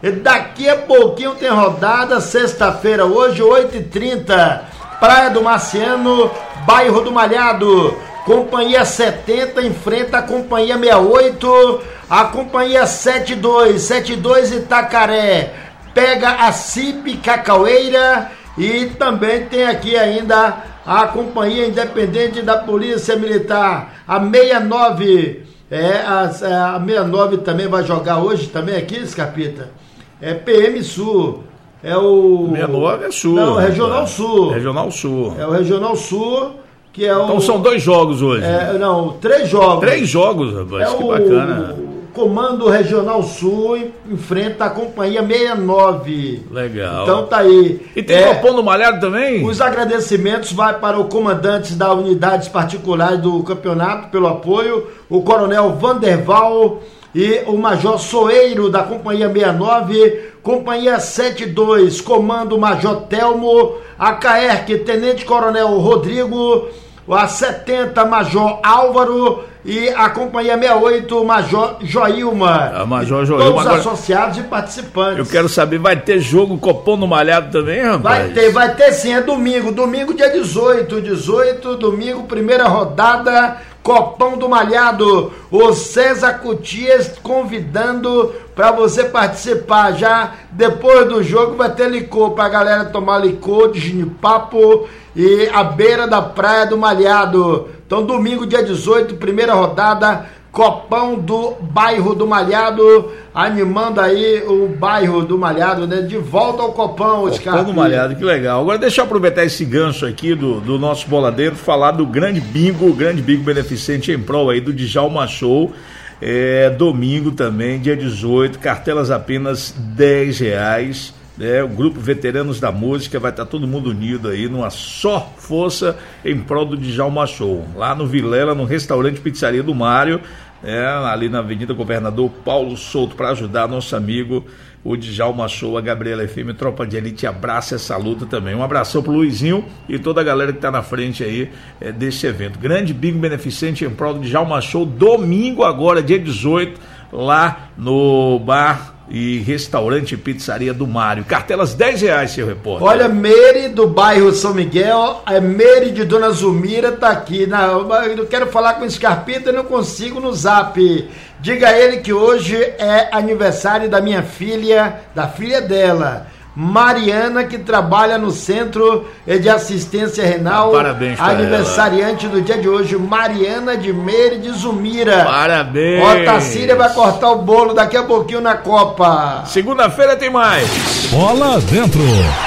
E daqui a pouquinho tem rodada, sexta-feira hoje, oito e trinta, Praia do Marciano, bairro do Malhado. Companhia setenta enfrenta a Companhia sessenta e oito, a Companhia setenta e dois, setenta e dois Itacaré pega a C I P Cacaueira e também tem aqui ainda a Companhia Independente da Polícia Militar, a sessenta e nove, é, a, a sessenta e nove também vai jogar hoje também aqui, Scarpita, é P M Sul, é o... sessenta e nove é Sul. Não, Regional Sul. Regional Sul. É o Regional Sul, que é o... Então são dois jogos hoje. É, não, três jogos. Três jogos, rapaz, é que o bacana. Comando Regional Sul enfrenta a Companhia sessenta e nove. Legal. Então tá aí. E tem é, Copom do Malhado também? Os agradecimentos vai para os comandantes das unidades particulares do campeonato pelo apoio, o Coronel Vanderval e o Major Soeiro da Companhia sessenta e nove, Companhia setenta e dois, Comando Major Telmo, a CAERC Tenente Coronel Rodrigo, a setenta Major Álvaro e a Companhia sessenta e oito Major Joilma. A Major Joilma. Todos agora, associados e participantes. Eu quero saber, vai ter jogo Copom no Malhado também, rapaz? Vai ter, vai ter sim, é domingo, domingo dia dezoito, dezoito, domingo, primeira rodada, Copom do Malhado, o César Cutias convidando para você participar. Já depois do jogo vai ter licor pra galera tomar licor de ginipapo e à beira da Praia do Malhado. Então domingo dia dezoito, primeira rodada, Copão do bairro do Malhado, animando aí o bairro do Malhado, né? De volta ao Copão, Oscar. Copão do Malhado, que legal. Agora deixa eu aproveitar esse gancho aqui do, do nosso boladeiro, falar do grande bingo, o grande bingo beneficente em prol aí do Djalma Show. É, domingo também, dia dezoito, cartelas apenas dez reais. É, o grupo Veteranos da Música vai estar todo mundo unido aí numa só força em prol do Djalma Show, lá no Vilela, no restaurante Pizzaria do Mário, é, ali na Avenida Governador Paulo Souto, para ajudar nosso amigo o Djalma Show, a Gabriela F M, Tropa de Elite, abraça essa luta também. Um abração pro Luizinho e toda a galera que tá na frente aí é, desse evento. Grande bingo beneficente em prol do Djalma Show, domingo agora, dia dezoito, lá no bar e restaurante Pizzaria do Mário. Cartelas dez reais, seu repórter. Olha, Meire do bairro São Miguel, a Meire de Dona Zulmira tá aqui. Na, eu quero falar com o Scarpita e não consigo no zap. Diga a ele que hoje é aniversário da minha filha, da filha dela, Mariana, que trabalha no Centro de Assistência Renal. Parabéns pra aniversariante ela. do dia de hoje, Mariana de Meire de Zulmira. Parabéns. Otacília vai cortar o bolo daqui a pouquinho na Copa. Segunda-feira tem mais. Bola dentro.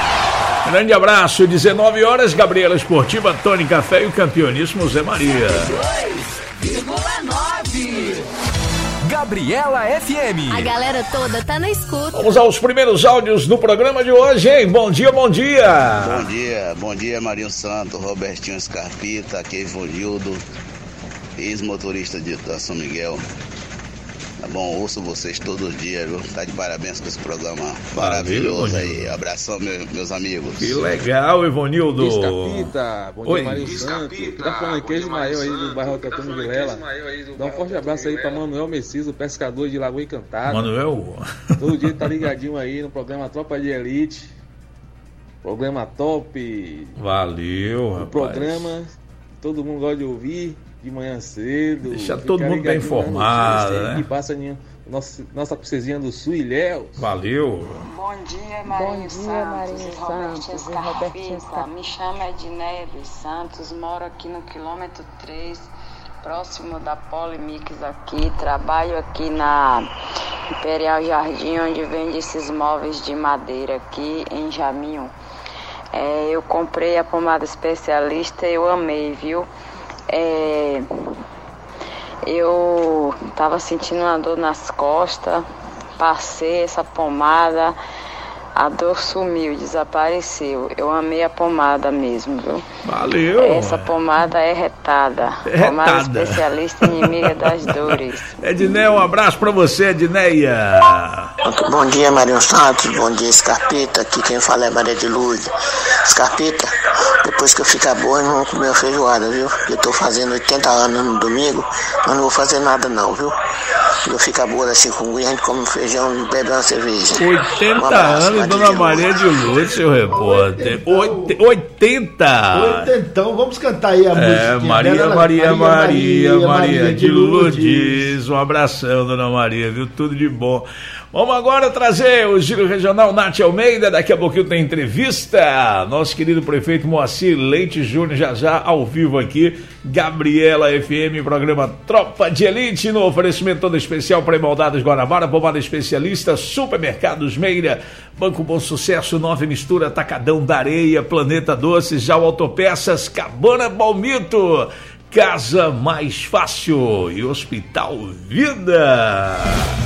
Grande abraço, dezenove horas, Gabriela Esportiva, Tony Café e o campeoníssimo Zé Maria. Gabriela F M. A galera toda tá na escuta. Vamos aos primeiros áudios no programa de hoje, hein? Bom dia, bom dia. Bom dia, bom dia, Marinho Santos, Robertinho Scarpita, aqui é Ivanildo, ex-motorista de da São Miguel. Tá bom, ouço vocês todos os dias, viu? Tá de parabéns com esse programa maravilhoso aí. Abração, meu, meus amigos. Que legal, Ivanildo. Scarpita, bom dia, Marinho Santos. Tá falando aqui, Ismael aí do bairro Catano Vilela. Dá um forte abraço aí pra Manuel Messias, o pescador de Lagoa Encantada. Manuel? Todo dia tá ligadinho aí no programa Tropa de Elite. Programa top. Valeu, rapaz. Programa todo mundo gosta de ouvir. De manhã cedo. Deixa todo mundo bem informado, né? Que passa nossa, nossa princesinha do Sul, Ilhéus. Valeu. Bom dia, Marinho Santos e Robertinho Scarpita. Me chamo Edneia dos Santos, moro aqui no quilômetro três, próximo da Polimix aqui. Trabalho aqui na Imperial Jardim, onde vende esses móveis de madeira aqui em Jaminho. É, eu comprei a pomada especialista e eu amei, viu? É, eu tava sentindo uma dor nas costas, passei essa pomada, a dor sumiu, desapareceu. Eu amei a pomada mesmo, viu? Valeu! Essa pomada é retada. É retada. Pomada especialista inimiga das dores. Edneia, um abraço pra você, Edneia. Bom dia, Marinho Santos. Bom dia, Scarpita. Aqui quem fala é Maria de Luz. Scarpita, depois que eu ficar boa, eu não vou comer feijoada, viu? Eu tô fazendo oitenta anos no domingo, mas não vou fazer nada não, viu? eu ficar boa da chikungunya, a gente come feijão e bebe uma cerveja. oitenta um abraço, anos, Dona Maria de Lourdes, seu repórter. oitenta! Então, vamos cantar aí a música. É, Maria, dela, Maria, Maria, Maria, Maria, Maria de de Lourdes. Lourdes. Um abração, Dona Maria, viu? Tudo de bom. Vamos agora trazer o Giro Regional Nath Almeida. Daqui a pouquinho tem entrevista. Nosso querido prefeito Moacir Leite Júnior, já já ao vivo aqui. Gabriela F M, programa Tropa de Elite, no oferecimento todo especial para Imodados Guanabara, pomada especialista, Supermercados Meira, Banco Bom Sucesso, Nova Mistura, Atacadão da Areia, Planeta Doces, Já Autopeças, Cabana Balmito, Casa Mais Fácil e Hospital Vida.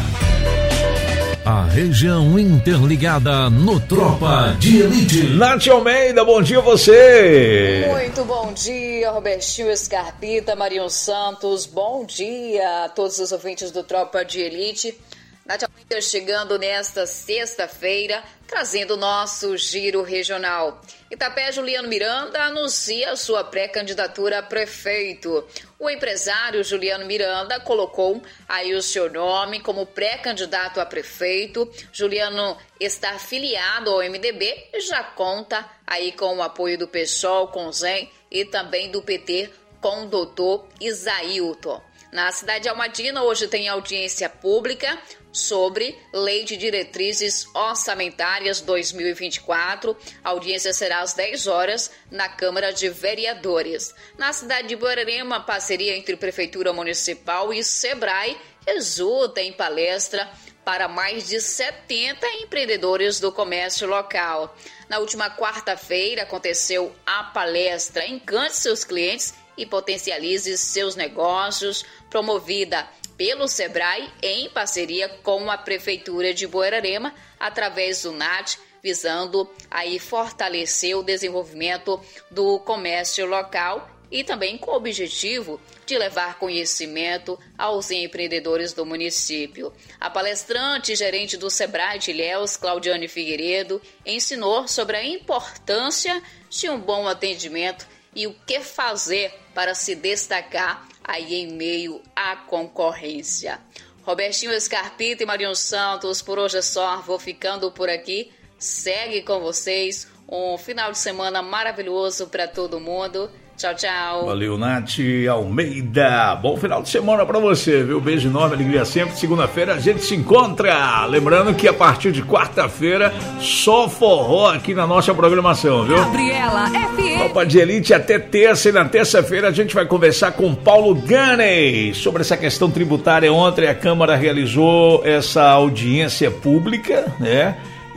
A região interligada no Tropa de Elite. Nath Almeida, bom dia a você. Muito bom dia, Robertinho Scarpita, Marinho Santos, bom dia a todos os ouvintes do Tropa de Elite. Nath Almeida chegando nesta sexta-feira, trazendo o nosso giro regional. Itapé, Juliano Miranda anuncia sua pré-candidatura a prefeito. O empresário Juliano Miranda colocou aí o seu nome como pré-candidato a prefeito. Juliano está afiliado ao M D B e já conta aí com o apoio do PSOL, com o Zé e também do P T com o doutor Isailton. Na cidade de Almadina, hoje tem audiência pública sobre Lei de Diretrizes Orçamentárias dois mil e vinte e quatro. A audiência será às dez horas na Câmara de Vereadores. Na cidade de Borborema, parceria entre Prefeitura Municipal e Sebrae resulta em palestra para mais de setenta empreendedores do comércio local. Na última quarta-feira aconteceu a palestra Encante Seus Clientes e Potencialize Seus Negócios, promovida pelo Sebrae em parceria com a Prefeitura de Borborema, através do N A T, visando aí fortalecer o desenvolvimento do comércio local e também com o objetivo de levar conhecimento aos empreendedores do município. A palestrante e gerente do Sebrae de Ilhéus, Claudiane Figueiredo, ensinou sobre a importância de um bom atendimento e o que fazer para se destacar aí em meio à concorrência. Robertinho Scarpita e Marinho Santos, por hoje é só, vou ficando por aqui. Segue com vocês, um final de semana maravilhoso para todo mundo. Tchau, tchau. Valeu, Nath Almeida. Bom final de semana pra você, viu? Beijo enorme, alegria sempre. Segunda-feira a gente se encontra. Lembrando que a partir de quarta-feira, só forró aqui na nossa programação, viu? Gabriela F M. Tropa de Elite até terça, e na terça-feira a gente vai conversar com Paulo Ganey sobre essa questão tributária. Ontem a Câmara realizou essa audiência pública, né?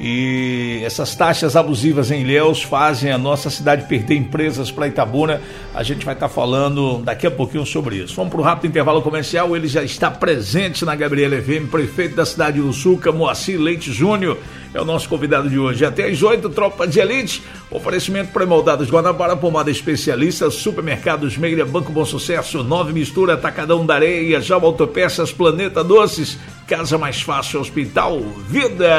E essas taxas abusivas em Ilhéus fazem a nossa cidade perder empresas para Itabuna. A gente vai estar tá falando daqui a pouquinho sobre isso. Vamos para um rápido intervalo comercial. Ele já está presente na Gabriela F M, prefeito da cidade de Uçuca, Moacir Leite Júnior, é o nosso convidado de hoje. Até às oito, Tropa de Elite, oferecimento pré-moldados Guanabara, pomada especialista, Supermercados Meira, Banco Bom Sucesso, Nova Mistura, Atacadão da Areia, Já Autopeças, Planeta Doces, Casa Mais Fácil, Hospital Vida.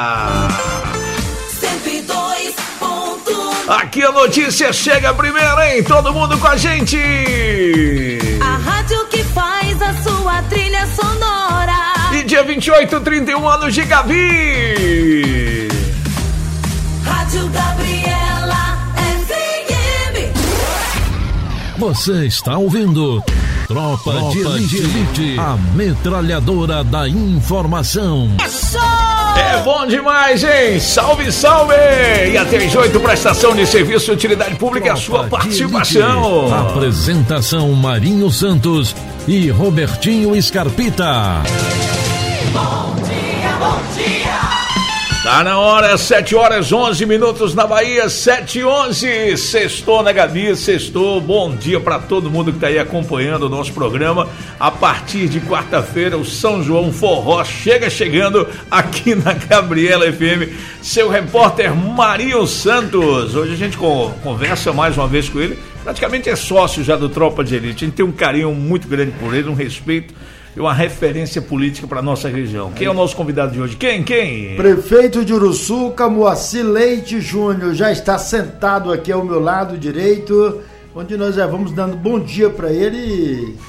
cento e dois ponto um. Aqui a notícia chega primeiro, hein? Todo mundo com a gente! A rádio que faz a sua trilha sonora. E dia vinte e oito, trinta e um anos de Gabi. Rádio Gabriela F M. Você está ouvindo Tropa, Tropa de, Elite, de Elite, a metralhadora da informação. É bom demais, hein? Salve, salve! E até às oito, prestação de serviço de utilidade pública, a sua participação. Elite. Apresentação Marinho Santos e Robertinho Scarpita. Bom dia, bom dia. Tá na hora, sete horas, onze minutos na Bahia, sete e onze. Sextou, né, Gabi? Sextou. Bom dia para todo mundo que tá aí acompanhando o nosso programa. A partir de quarta-feira, o São João Forró chega chegando aqui na Gabriela F M. Seu repórter Marinho Santos. Hoje a gente conversa mais uma vez com ele. Praticamente é sócio já do Tropa de Elite. A gente tem um carinho muito grande por ele, um respeito e uma referência política para nossa região. Quem é o nosso convidado de hoje? Quem? Quem? Prefeito de Uruçuca, Moacir Leite Júnior, já está sentado aqui ao meu lado direito, onde nós já vamos dando bom dia para ele.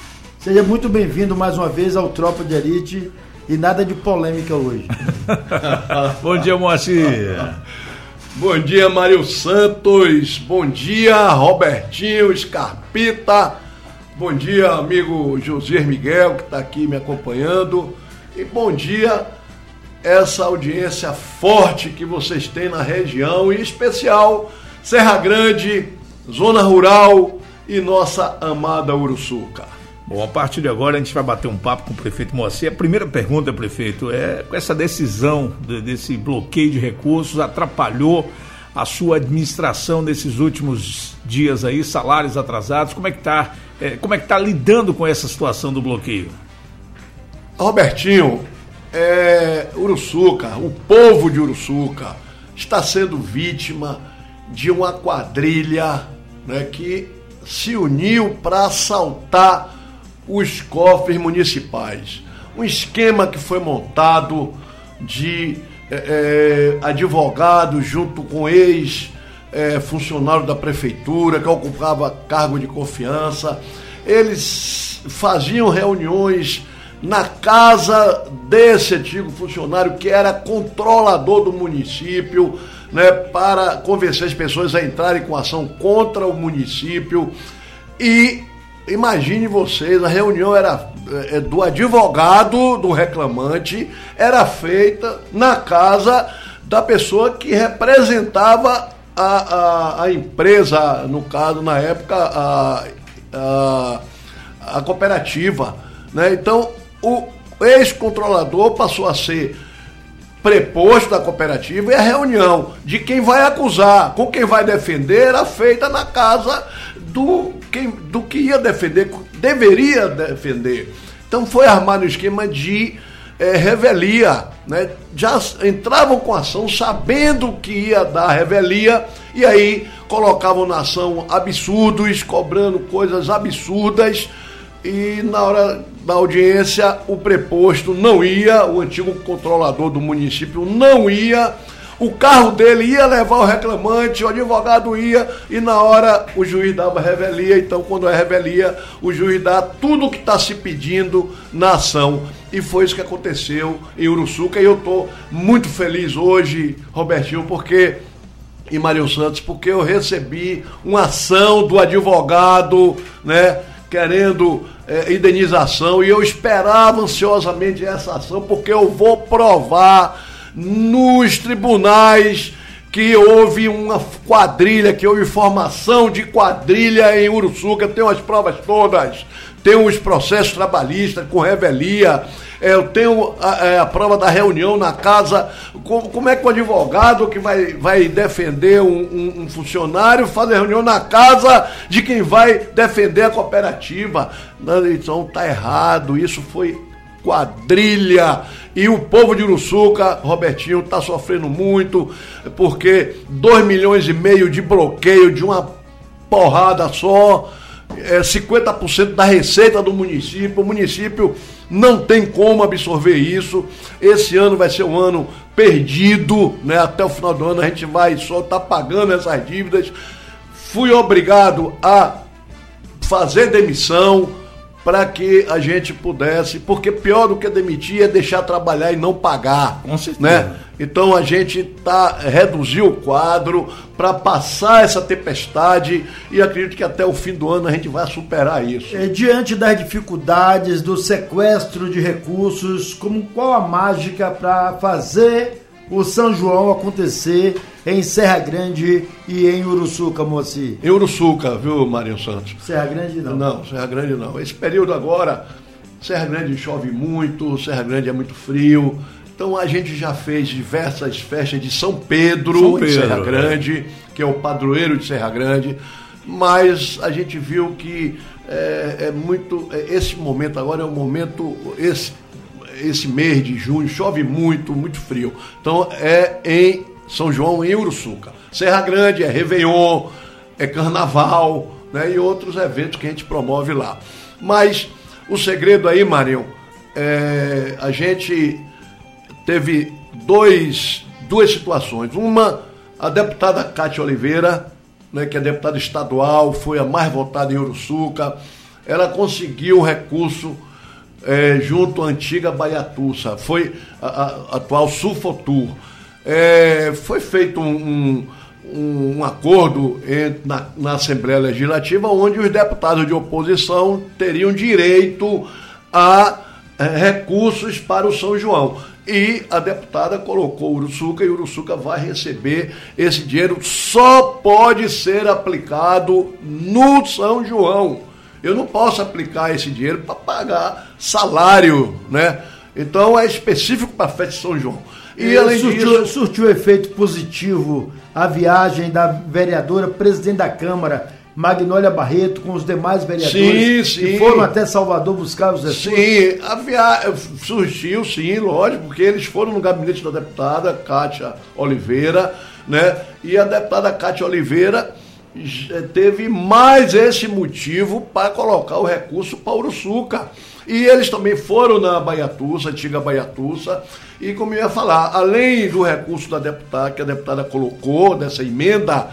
Seja muito bem-vindo mais uma vez ao Tropa de Elite e nada de polêmica hoje. Bom dia, Moacir. Bom dia, Mário Santos. Bom dia, Robertinho Scarpita. Bom dia, amigo José Miguel, que está aqui me acompanhando. E bom dia, essa audiência forte que vocês têm na região, em especial Serra Grande, Zona Rural e nossa amada Uruçuca. Bom, a partir de agora a gente vai bater um papo com o prefeito Moacir. A primeira pergunta, prefeito, é com essa decisão de, desse bloqueio de recursos, atrapalhou a sua administração nesses últimos dias aí, salários atrasados, como é que está é, como é que tá lidando com essa situação do bloqueio? Robertinho, é, Uruçuca, o povo de Uruçuca está sendo vítima de uma quadrilha, né, que se uniu para assaltar os cofres municipais. Um esquema que foi montado de é, advogados junto com ex-funcionário é, da prefeitura que ocupava cargo de confiança. Eles faziam reuniões na casa desse antigo funcionário que era controlador do município, né, para convencer as pessoas a entrarem com ação contra o município. E imagine vocês, a reunião era é, do advogado do reclamante, era feita na casa da pessoa que representava a, a, a empresa, no caso, na época, a, a, a cooperativa, né? Então, o ex-controlador passou a ser preposto da cooperativa e a reunião de quem vai acusar, com quem vai defender, era feita na casa do, quem, do que ia defender, deveria defender. Então foi armado um esquema de é, revelia, né? Já entravam com ação sabendo que ia dar revelia e aí colocavam na ação absurdos, cobrando coisas absurdas. E na hora da audiência o preposto não ia, o antigo controlador do município não ia, o carro dele ia levar o reclamante, o advogado ia, e na hora o juiz dava revelia. Então, quando é revelia, o juiz dá tudo o que está se pedindo na ação. E foi isso que aconteceu em Uruçuca. E eu estou muito feliz hoje, Robertinho, porque... e Mário Santos, porque eu recebi uma ação do advogado, né, querendo é, indenização, e eu esperava ansiosamente essa ação, porque eu vou provar nos tribunais que houve uma quadrilha, que houve formação de quadrilha em Uruçuca. Tenho as provas todas, tenho os processos trabalhistas com revelia, eu tenho a, a prova da reunião na casa. Como, como é que o advogado que vai, vai defender um, um, um funcionário faz a reunião na casa de quem vai defender a cooperativa? Então tá errado, isso foi quadrilha. E o povo de Uruçuca, Robertinho, está sofrendo muito, porque dois milhões e meio de bloqueio de uma porrada só, é cinquenta por cento da receita do município. O município não tem como absorver isso. Esse ano vai ser um ano perdido, né? Até o final do ano a gente vai só estar tá pagando essas dívidas. Fui obrigado a fazer demissão para que a gente pudesse, porque pior do que demitir é deixar trabalhar e não pagar. Com certeza. Né? Então a gente tá, reduziu o quadro para passar essa tempestade e acredito que até o fim do ano a gente vai superar isso. É, diante das dificuldades do sequestro de recursos, como qual a mágica para fazer o São João acontecer em Serra Grande e em Uruçuca, Moacir? Em Uruçuca, viu, Marinho Santos? Serra Grande não. Não, Serra Grande não. Esse período agora, Serra Grande chove muito, Serra Grande é muito frio. Então a gente já fez diversas festas de São Pedro, São Pedro em Serra Grande, é. que é o padroeiro de Serra Grande, mas a gente viu que é, é muito... É, esse momento agora é um momento... Esse, esse mês de junho chove muito, muito frio. Então é em São João, em Uruçuca. Serra Grande é Réveillon, é Carnaval, né, e outros eventos que a gente promove lá. Mas o segredo aí, Marinho, é, a gente teve dois, duas situações. Uma, a deputada Cátia Oliveira, né, que é deputada estadual, foi a mais votada em Uruçuca. ela conseguiu o recurso é, junto à antiga Baiatussa, foi a, a atual Sulfotur. É, foi feito um, um, um acordo entre, na, na Assembleia Legislativa, onde os deputados de oposição teriam direito a é, recursos para o São João. E a deputada colocou Uruçuca e Uruçuca vai receber esse dinheiro. Só pode ser aplicado no São João. Eu não posso aplicar esse dinheiro para pagar salário, né? Então é específico para a festa de São João. E, e além surtiu, disso... surtiu efeito positivo a viagem da vereadora, presidente da Câmara, Magnólia Barreto, com os demais vereadores sim, sim. que foram até Salvador buscar os recursos? Sim, a viagem surgiu, sim, lógico, porque eles foram no gabinete da deputada Cátia Oliveira, né? E a deputada Cátia Oliveira teve mais esse motivo para colocar o recurso para Uruçuca. E eles também foram na Baiatussa, antiga Baiatussa, e como eu ia falar, além do recurso da deputada, que a deputada colocou, dessa emenda,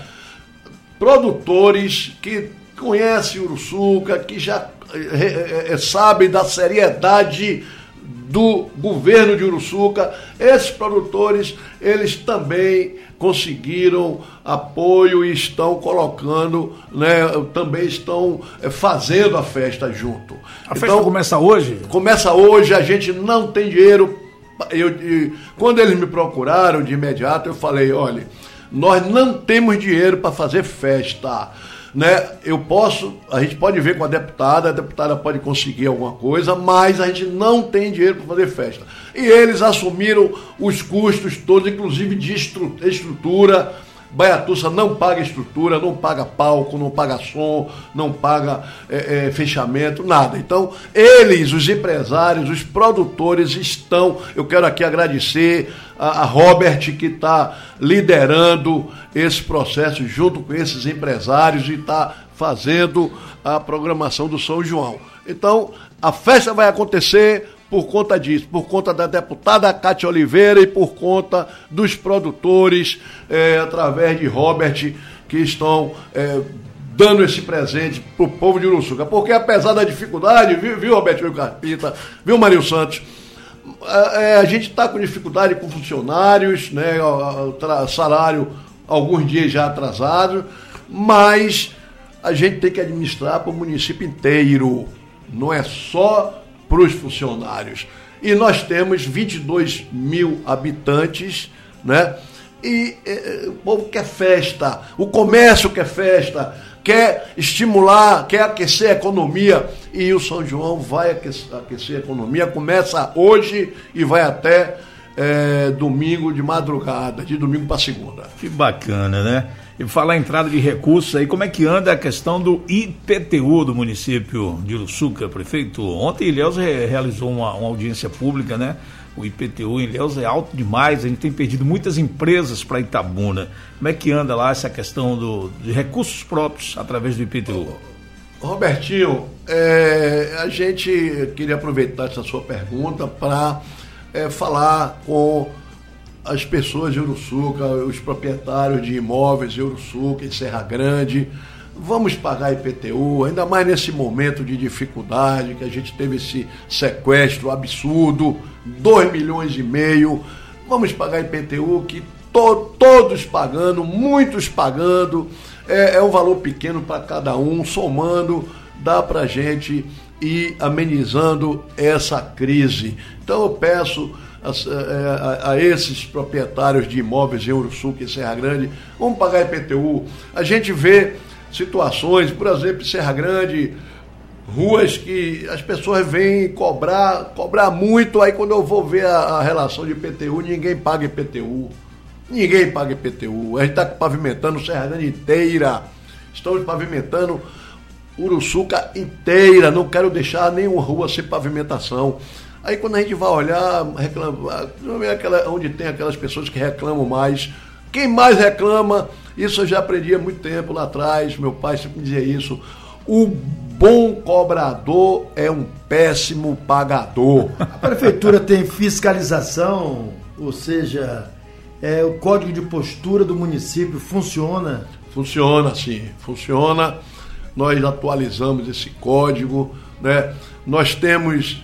produtores que conhecem Uruçuca, que já é, é, sabem da seriedade do governo de Uruçuca, esses produtores, eles também conseguiram apoio e estão colocando, né, também estão fazendo a festa junto. A festa então, começa hoje? Começa hoje, a gente não tem dinheiro. Eu, eu, quando eles me procuraram de imediato, eu falei, olha, nós não temos dinheiro para fazer festa, né? Eu posso, a gente pode ver com a deputada, a deputada pode conseguir alguma coisa, mas a gente não tem dinheiro para fazer festa. E eles assumiram os custos todos, inclusive de estrutura. Baiatussa não paga estrutura, não paga palco, não paga som, não paga é, é, fechamento, nada. Então, eles, os empresários, os produtores estão, eu quero aqui agradecer a, a Robert, que está liderando esse processo junto com esses empresários e está fazendo a programação do São João. Então, a festa vai acontecer por conta disso, por conta da deputada Cátia Oliveira e por conta dos produtores, é, através de Robert, que estão é, dando esse presente para o povo de Uruçuca. Porque apesar da dificuldade, viu, viu Roberto, viu Carpita, viu Marinho Santos, é, a gente está com dificuldade com funcionários, né, salário alguns dias já atrasado, mas a gente tem que administrar para o município inteiro, não é só para os funcionários. E nós temos vinte e dois mil habitantes, né? E eh, o povo quer festa, o comércio quer festa, quer estimular, quer aquecer a economia, e o São João vai aquecer, aquecer a economia, começa hoje e vai até eh, domingo de madrugada, de domingo para segunda. Que bacana, né? E falar em entrada de recursos aí, como é que anda a questão do I P T U do município de Uruçuca, prefeito? Ontem Ilhéus re- realizou uma, uma audiência pública, né? O I P T U em Ilhéus é alto demais, a gente tem perdido muitas empresas para Itabuna. Como é que anda lá essa questão do, de recursos próprios através do I P T U? Robertinho, é, a gente queria aproveitar essa sua pergunta para é, falar com as pessoas de Uruçuca, os proprietários de imóveis de Uruçuca e Serra Grande. Vamos pagar I P T U, ainda mais nesse momento de dificuldade, que a gente teve esse sequestro absurdo, dois milhões e meio. Vamos pagar I P T U, que to, todos pagando, muitos pagando, é, é um valor pequeno para cada um, somando, dá para a gente ir amenizando essa crise. Então eu peço A, a, a esses proprietários de imóveis em Uruçuca e Serra Grande, vamos pagar I P T U. A gente vê situações, por exemplo, em Serra Grande, ruas que as pessoas vêm cobrar, cobrar muito, aí quando eu vou ver a, a relação de I P T U, ninguém paga I P T U. Ninguém paga I P T U. A gente está pavimentando Serra Grande inteira. Estamos pavimentando Uruçuca inteira. Não quero deixar nenhuma rua sem pavimentação. Aí quando a gente vai olhar, reclamar, aquela, onde tem aquelas pessoas que reclamam mais, quem mais reclama, isso eu já aprendi há muito tempo lá atrás, meu pai sempre dizia isso, o bom cobrador é um péssimo pagador. A prefeitura tem fiscalização, ou seja, é, o código de postura do município funciona? Funciona, sim, funciona. nós atualizamos esse código, né? Nós temos,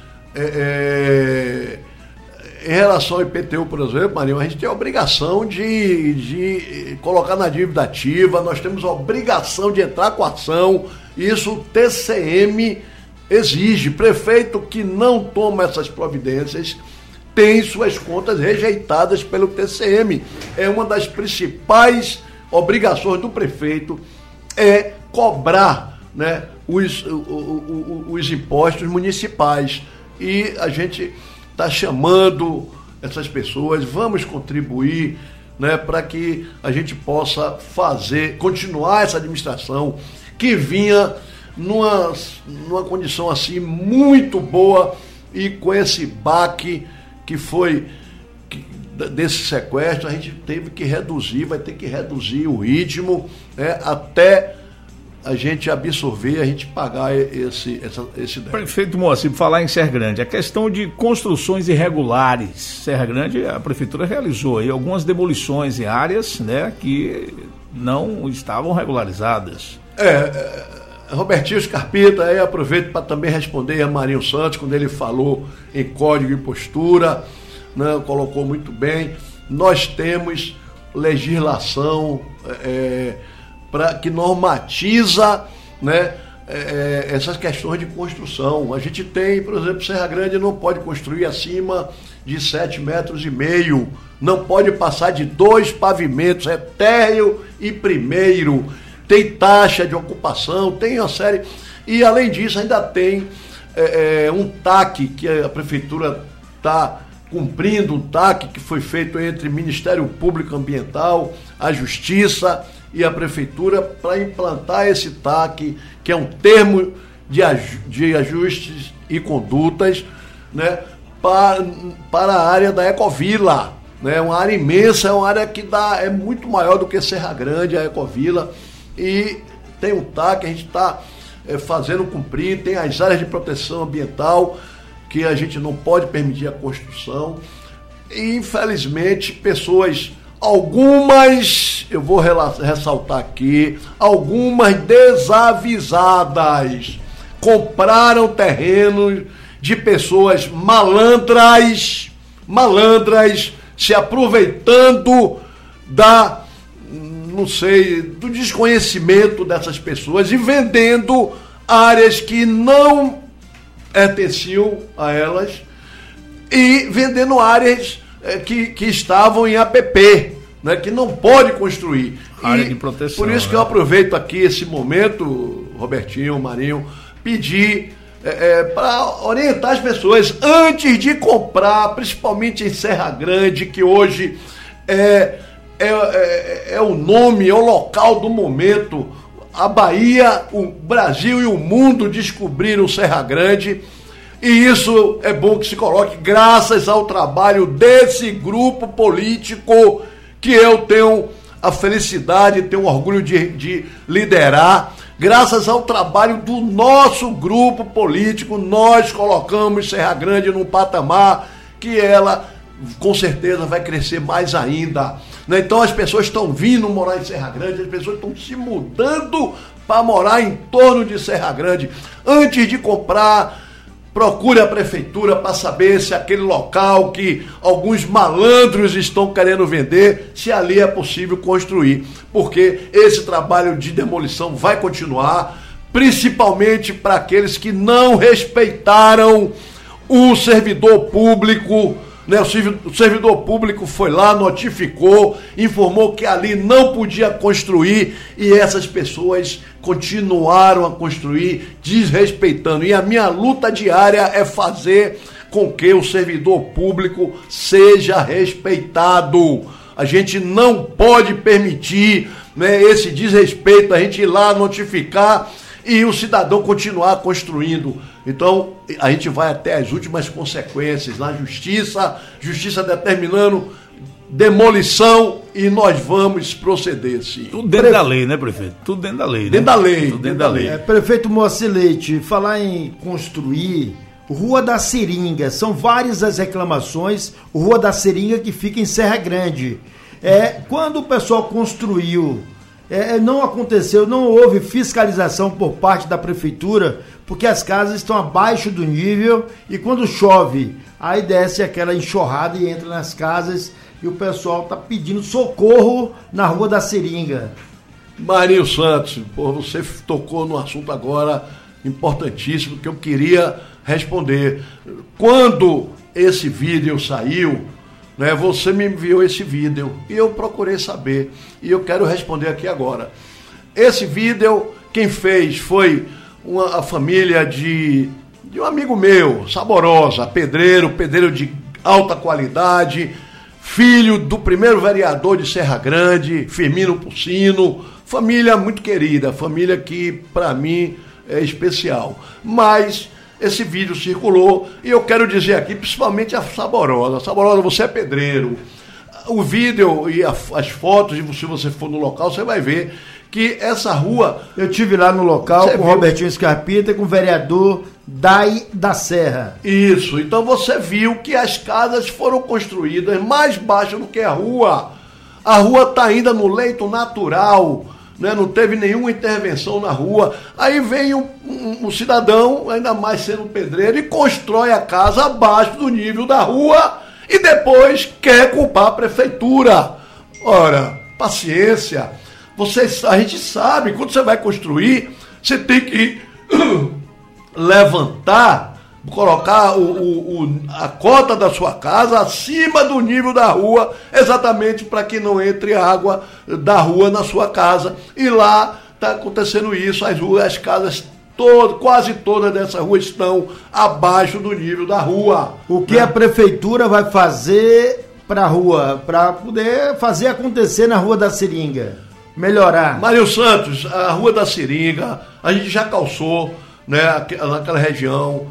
é, é, em relação ao I P T U, por exemplo, Marinho, a gente tem a obrigação de, de colocar na dívida ativa, nós temos a obrigação de entrar com ação, isso o T C M exige. Prefeito que não toma essas providências tem suas contas rejeitadas pelo T C M. É uma das principais obrigações do prefeito, é cobrar, né, os, o, o, os impostos municipais. E a gente está chamando essas pessoas, vamos contribuir, né, para que a gente possa fazer, continuar essa administração que vinha numa, numa condição assim muito boa, e com esse baque que foi que, desse sequestro, a gente teve que reduzir, vai ter que reduzir o ritmo, né, até a gente absorver, a gente pagar esse, essa, esse débito. Prefeito Moacir, falar em Serra Grande, a questão de construções irregulares. Serra Grande, a prefeitura realizou aí algumas demolições em áreas, né, que não estavam regularizadas. É, é Robertinho Scarpita, aí aproveito para também responder a Marinho Santos, quando ele falou em código e postura, né, colocou muito bem. Nós temos legislação é, pra, que normatiza, né, é, essas questões de construção. A gente tem, por exemplo, Serra Grande não pode construir acima de sete metros e meio, não pode passar de dois pavimentos, é térreo e primeiro. Tem taxa de ocupação, tem uma série. E além disso, ainda tem é, um T A C que a prefeitura está cumprindo, um T A C que foi feito entre Ministério Público Ambiental, a Justiça e a prefeitura, para implantar esse T A C, que é um termo de, aj- de ajustes e condutas, né, para, para a área da Ecovila. Né, uma área imensa, é uma área que dá, é muito maior do que Serra Grande, a Ecovila. E tem um T A C que a gente está é, fazendo cumprir, tem as áreas de proteção ambiental que a gente não pode permitir a construção. E, infelizmente, pessoas, algumas, eu vou ressaltar aqui, algumas desavisadas, compraram terrenos de pessoas malandras, malandras, se aproveitando da... não sei, do desconhecimento dessas pessoas e vendendo áreas que não pertenciam a elas e vendendo áreas é, que, que estavam em A P P, né, que não pode construir. Área e de proteção. Por isso, né, que eu aproveito aqui esse momento, Robertinho, Marinho, pedir é, é, para orientar as pessoas antes de comprar, principalmente em Serra Grande, que hoje é... É, é, é o nome, é o local do momento. A Bahia, o Brasil e o mundo descobriram Serra Grande, e isso é bom que se coloque graças ao trabalho desse grupo político que eu tenho a felicidade, tenho o orgulho de, de liderar. Graças ao trabalho do nosso grupo político, nós colocamos Serra Grande num patamar que ela com certeza vai crescer mais ainda. Então as pessoas estão vindo morar em Serra Grande, as pessoas estão se mudando para morar em torno de Serra Grande. Antes de comprar, procure a prefeitura para saber se aquele local que alguns malandros estão querendo vender, se ali é possível construir. Porque esse trabalho de demolição vai continuar, principalmente para aqueles que não respeitaram o servidor público. Né, o servidor público foi lá, notificou, informou que ali não podia construir, e essas pessoas continuaram a construir, desrespeitando. E a minha luta diária é fazer com que o servidor público seja respeitado. A gente não pode permitir, né, esse desrespeito, a gente ir lá notificar e o cidadão continuar construindo. Então, a gente vai até as últimas consequências na justiça, justiça determinando demolição, e nós vamos proceder, sim. Tudo dentro Pre... da lei, né, prefeito? Tudo dentro da lei. Dentro né? da lei. Tudo dentro da lei. É, prefeito Moacir Leite, falar em construir, Rua da Seringa, são várias as reclamações, Rua da Seringa que fica em Serra Grande. É, quando o pessoal construiu É, não aconteceu, não houve fiscalização por parte da prefeitura, porque as casas estão abaixo do nível e quando chove, aí desce aquela enxurrada e entra nas casas e o pessoal está pedindo socorro na Rua da Seringa. Marinho Santos, pô, você tocou no assunto agora importantíssimo que eu queria responder. Quando esse vídeo saiu, né, você me enviou esse vídeo e eu procurei saber e eu quero responder aqui agora. Esse vídeo quem fez foi uma, a família de, de um amigo meu, Saborosa, pedreiro, pedreiro de alta qualidade, filho do primeiro vereador de Serra Grande, Firmino Porcino, família muito querida, família que para mim é especial. Mas esse vídeo circulou e eu quero dizer aqui, principalmente a Saborosa. Saborosa, você é pedreiro. O vídeo e a, as fotos, se você for no local, você vai ver que essa rua... Eu tive lá no local com o Robertinho Scarpita e com o vereador Dai da Serra. Isso, então você viu que as casas foram construídas mais baixas do que a rua. A rua está ainda no leito natural, né? Não teve nenhuma intervenção na rua. Aí vem um, um, um cidadão, ainda mais sendo um pedreiro, e constrói a casa abaixo do nível da rua e depois quer culpar a prefeitura. Ora, paciência. Você, a gente sabe, quando você vai construir, você tem que levantar, colocar o, o, o, a cota da sua casa acima do nível da rua, exatamente para que não entre água da rua na sua casa. E lá está acontecendo isso, as ruas, as casas todo, quase todas dessa rua estão abaixo do nível da rua. O que né? a prefeitura vai fazer para a rua, para poder fazer acontecer na Rua da Seringa? Melhorar. Marinho Santos, a Rua da Seringa, a gente já calçou, né, naquela região,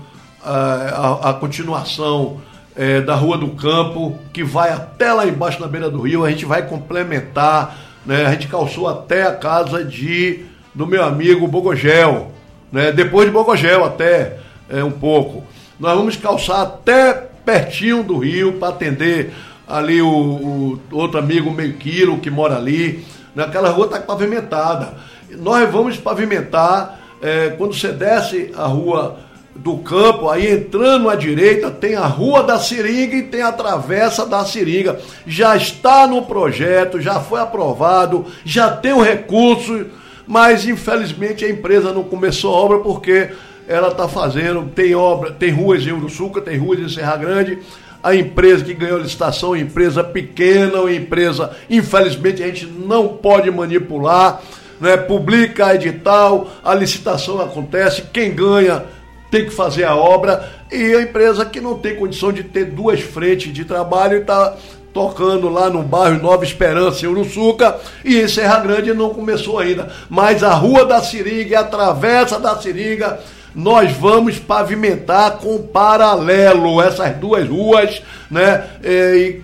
a, a, a continuação é, da Rua do Campo, que vai até lá embaixo na beira do rio, a gente vai complementar, né, a gente calçou até a casa de, do meu amigo Bogogel, né, depois de Bogogel até é, um pouco. Nós vamos calçar até pertinho do rio para atender ali o, o outro amigo meio quilo que mora ali. Aquela rua está pavimentada. Nós vamos pavimentar, é, quando você desce a Rua do Campo, aí entrando à direita, tem a Rua da Seringa e tem a Travessa da Seringa. Já está no projeto, já foi aprovado, já tem o recurso, mas infelizmente a empresa não começou a obra porque ela está fazendo, tem obra, tem ruas em Uruçuca, tem ruas em Serra Grande. A empresa que ganhou a licitação é uma empresa pequena, uma empresa, infelizmente, a gente não pode manipular, né? Publica edital, a licitação acontece, quem ganha tem que fazer a obra, e a empresa que não tem condição de ter duas frentes de trabalho está tocando lá no bairro Nova Esperança, em Uruçuca, e em Serra Grande não começou ainda. Mas a Rua da Seringa e a Travessa da Seringa, nós vamos pavimentar com paralelo essas duas ruas, né? E,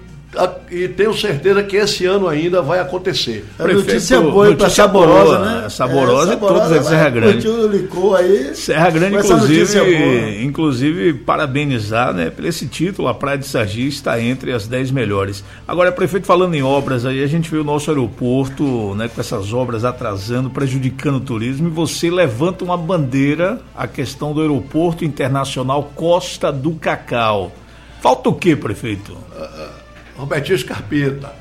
e tenho certeza que esse ano ainda vai acontecer. É notícia boa para Saborosa, né? Saborosa, é, Saborosa e todos em Serra Grande. Licou aí. Serra Grande, inclusive, inclusive, parabenizar, né, por esse título. A Praia de Sergi está entre as dez melhores. Agora, prefeito, falando em obras, aí a gente vê o nosso aeroporto, né, com essas obras atrasando, prejudicando o turismo, e você levanta uma bandeira, a questão do aeroporto internacional Costa do Cacau. Falta o quê, prefeito? Uh, Robertinho Scarpita,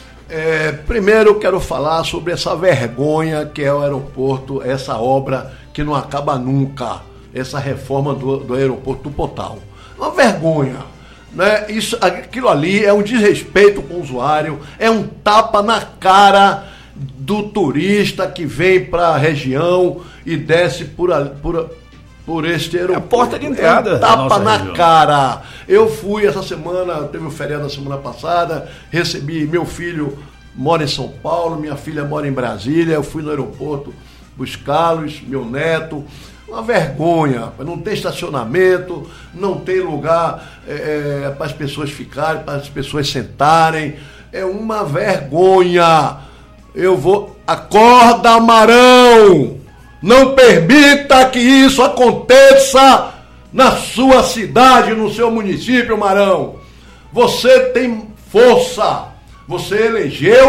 é, primeiro eu quero falar sobre essa vergonha que é o aeroporto, essa obra que não acaba nunca, essa reforma do, do aeroporto do Pontal. Uma vergonha, né? Isso, aquilo ali é um desrespeito com o usuário, é um tapa na cara do turista que vem para a região e desce por, por, por este aeroporto. É a porta de entrada. É um tapa na região. Cara. Eu fui essa semana, teve um feriado na semana passada, recebi, meu filho mora em São Paulo, minha filha mora em Brasília, eu fui no aeroporto buscá-los, meu neto. Uma vergonha, não tem estacionamento, não tem lugar é, é, para as pessoas ficarem, para as pessoas sentarem. É uma vergonha. Eu vou... Acorda, Marão! Não permita que isso aconteça na sua cidade, no seu município, Marão. Você tem força. Você elegeu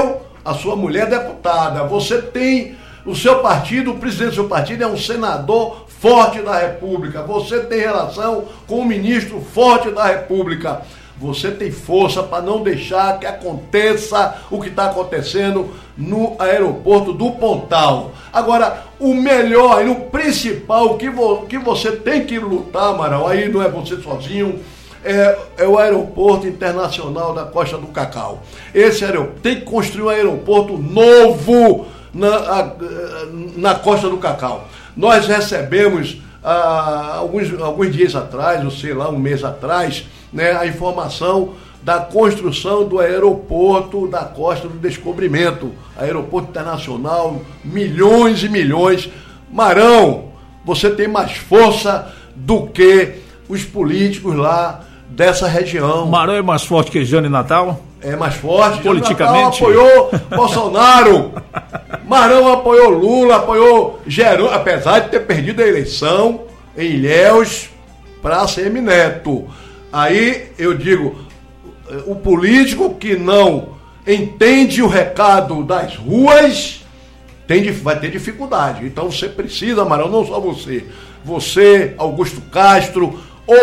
a sua mulher deputada, você tem o seu partido, o presidente do seu partido é um senador forte da República, você tem relação com o ministro forte da República, você tem força para não deixar que aconteça o que está acontecendo no aeroporto do Pontal. Agora, o melhor e o principal que, vo, que você tem que lutar, Amaral, aí não é você sozinho, é, é o aeroporto internacional da Costa do Cacau. Esse aeroporto tem que construir um aeroporto novo na, a, na Costa do Cacau. Nós recebemos ah, alguns, alguns dias atrás, ou sei lá, um mês atrás, né, a informação da construção do aeroporto da Costa do Descobrimento, aeroporto internacional, milhões e milhões. Marão, você tem mais força do que os políticos lá dessa região. Marão é mais forte que Jane Natal? É mais forte. Politicamente? Jane Natal apoiou Bolsonaro. Marão apoiou Lula, apoiou Jerônimo, apesar de ter perdido a eleição em Ilhéus para Semineto. Aí eu digo, o político que não entende o recado das ruas tem, vai ter dificuldade. Então você precisa, Amaral, não só você, você, Augusto Castro,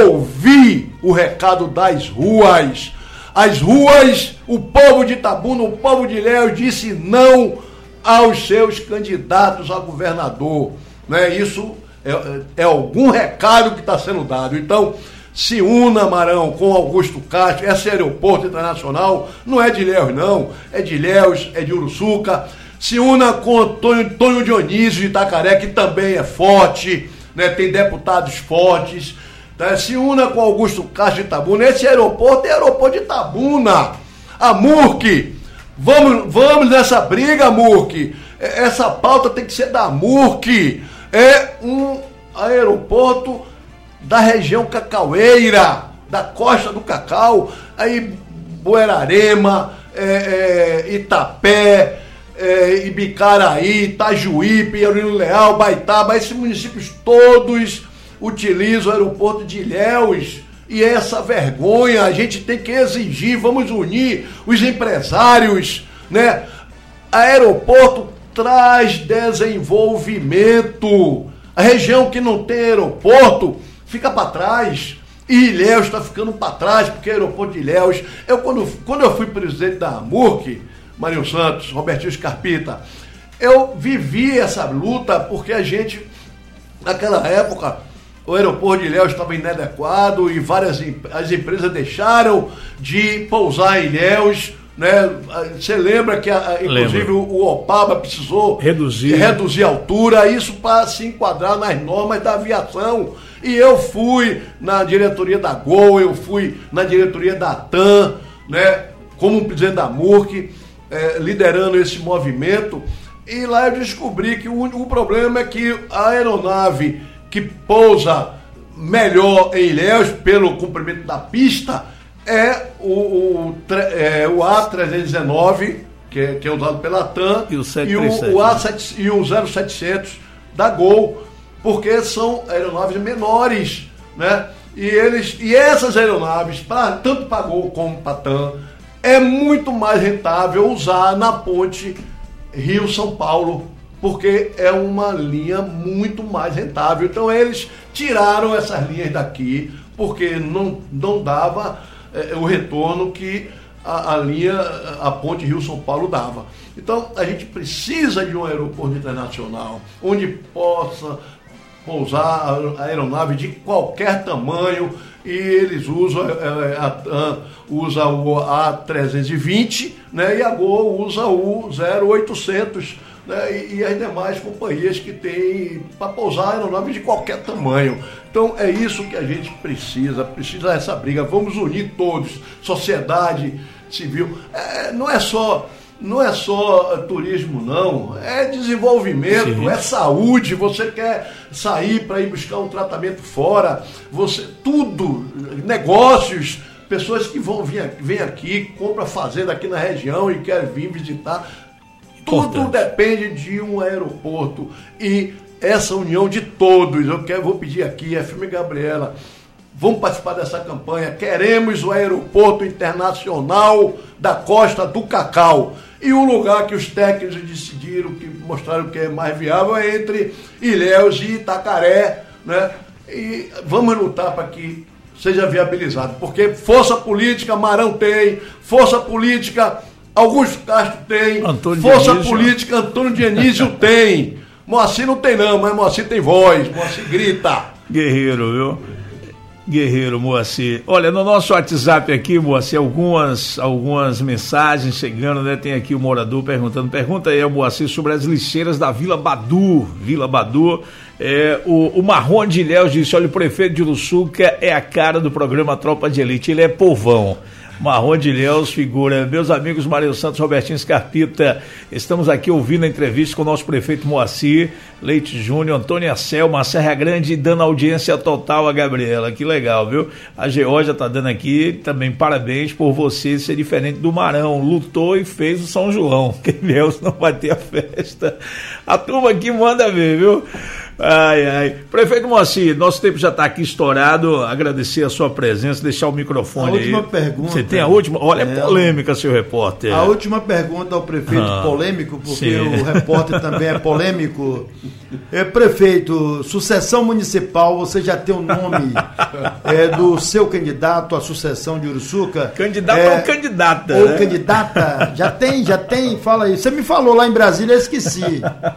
ouvir o recado das ruas. As ruas, o povo de Itabuna, o povo de Ilhéus disse não aos seus candidatos a governador. Né? Isso é, é algum recado que está sendo dado. Então, se una, Marão, com Augusto Castro. Esse aeroporto internacional não é de Ilhéus, não. É de Ilhéus, é de Uruçuca. Se una com Antônio, Antônio Dionísio de Itacaré, que também é forte, né? Tem deputados fortes. Tá? Se una com Augusto Castro de Itabuna. Esse aeroporto é aeroporto de Itabuna. A Murc, vamos, vamos nessa briga, Murc. Essa pauta tem que ser da Murc. É um aeroporto da região cacaueira, da Costa do Cacau, aí Buerarema, é, é, Itapé, é, Ibicaraí, Itajuípe, Aurélio Leal, Baitaba, esses municípios todos utilizam o aeroporto de Ilhéus. E essa vergonha a gente tem que exigir, vamos unir os empresários, né? Aeroporto traz desenvolvimento. A região que não tem aeroporto fica para trás, e Ilhéus está ficando para trás, porque o aeroporto de Ilhéus, eu quando, quando eu fui presidente da Murc, Marinho Santos, Robertinho Scarpita, eu vivi essa luta, porque a gente, naquela época, o aeroporto de Ilhéus estava inadequado, e várias as empresas deixaram de pousar em Ilhéus, né? Você lembra que a, inclusive o, o Opaba precisou reduzir. reduzir a altura, isso para se enquadrar nas normas da aviação. E eu fui na diretoria da Gol, eu fui na diretoria da TAM, né, como presidente da Murc, é, liderando esse movimento, e lá eu descobri que o único problema é que a aeronave que pousa melhor em Ilhéus, pelo comprimento da pista, é o, o, é, o A trezentos e dezenove, que é, que é usado pela TAM, e o, e o, o, A sete, e o zero setecentos da Gol, porque são aeronaves menores, né? E, eles, e essas aeronaves, pra, tanto para a Gol como para a TAM, é muito mais rentável usar na ponte Rio-São Paulo, porque é uma linha muito mais rentável. Então eles tiraram essas linhas daqui, porque não, não dava é, o retorno que a, a linha, a ponte Rio-São Paulo dava. Então a gente precisa de um aeroporto internacional, onde possa pousar a aeronave de qualquer tamanho, e eles usam, a TAM usa o A trezentos e vinte, né, e a Gol usa o zero oitocentos, né, e, e as demais companhias que têm para pousar a aeronave de qualquer tamanho. Então é isso que a gente precisa, precisa dessa briga, vamos unir todos, sociedade civil, é, não é só... Não é só turismo, não, é desenvolvimento, sim, é saúde. Você quer sair para ir buscar um tratamento fora, você, tudo, negócios, pessoas que vão vir vêm aqui, compram fazenda aqui na região e querem vir visitar. Tudo importante. Depende de um aeroporto e essa união de todos. Eu quero, vou pedir aqui, a F M Gabriela, vamos participar dessa campanha. Queremos o aeroporto internacional da Costa do Cacau. E o lugar que os técnicos decidiram, que mostraram que é mais viável, é entre Ilhéus e Itacaré, né? E vamos lutar para que seja viabilizado, porque força política Marão tem, força política Augusto Castro tem, Antônio força Dionísio. política Antônio Dionísio tem. Moacir não tem não, mas Moacir tem voz, Moacir grita. Guerreiro, viu? Guerreiro, Moacir. Olha, no nosso WhatsApp aqui, Moacir, algumas, algumas mensagens chegando, né? Tem aqui o morador perguntando, pergunta aí ao Moacir sobre as lixeiras da Vila Badu. Vila Badu, é, o, o Marrom de Ilhéus disse, olha, o prefeito de Uruçuca é a cara do programa Tropa de Elite, ele é povão. Marrom de Ilhéus, figura. Meus amigos Mário Santos, Robertinho Scarpita, estamos aqui ouvindo a entrevista com o nosso prefeito Moacir Leite Júnior, Antônia Selma, Serra Grande, dando audiência total a Gabriela. Que legal, viu? A Geórgia tá dando aqui também parabéns por você ser diferente do Marão. Lutou e fez o São João. Que Ilhéus não vai ter a festa. A turma aqui manda ver, viu? Ai, ai. Prefeito Moacir, nosso tempo já está aqui estourado. Agradecer a sua presença, deixar o microfone aí. A última aí. pergunta. Você tem a última? Olha, é polêmica, seu repórter. A última pergunta ao prefeito ah, polêmico, porque sim. o repórter também é polêmico. É, prefeito, sucessão municipal, você já tem o nome é, do seu candidato à sucessão de Uruçuca? Candidato é, ou candidata? Ou né? candidata? Já tem, já tem? Fala aí. Você me falou lá em Brasília, eu esqueci.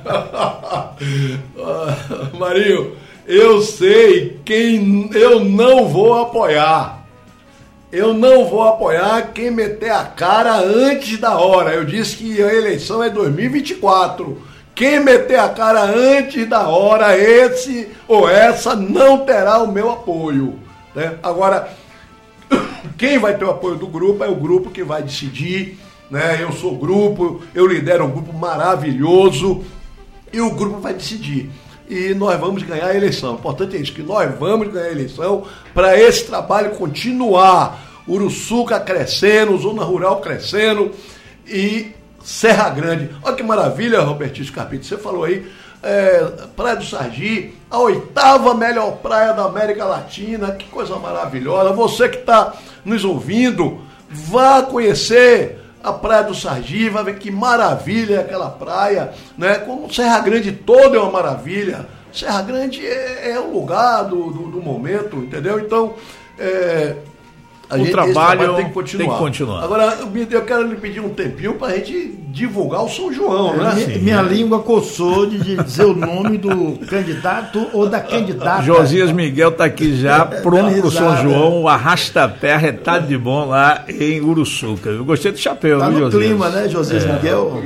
Marinho, eu sei quem eu não vou apoiar. Eu não vou apoiar quem meter a cara antes da hora. Eu disse que a eleição é dois mil e vinte e quatro. Quem meter a cara antes da hora, esse ou essa não terá o meu apoio, né? Agora, quem vai ter o apoio do grupo é o grupo que vai decidir, né? Eu sou grupo, eu lidero um grupo maravilhoso e o grupo vai decidir. E nós vamos ganhar a eleição. O importante é isso, que nós vamos ganhar a eleição para esse trabalho continuar. Uruçuca crescendo, Zona Rural crescendo e Serra Grande. Olha que maravilha, Robertinho Scarpita. Você falou aí, é, Praia do Sargi, a oitava melhor praia da América Latina. Que coisa maravilhosa. Você que está nos ouvindo, vá conhecer a Praia do Sargi, vai ver que maravilha é aquela praia, né? Como Serra Grande toda é uma maravilha. Serra Grande é, é o lugar do, do, do momento, entendeu? Então, é, a o gente, trabalho, trabalho tem que continuar. Tem que continuar. Agora, eu quero lhe pedir um tempinho para a gente divulgar o São João, né? Minha, minha língua coçou de dizer o nome do candidato ou da candidata. Josias Miguel está aqui já, pronto para o São João, o arrasta-pé arretado de bom lá em Uruçuca. Eu gostei do chapéu, tá viu, no Josias? clima, né, Josias é, Miguel?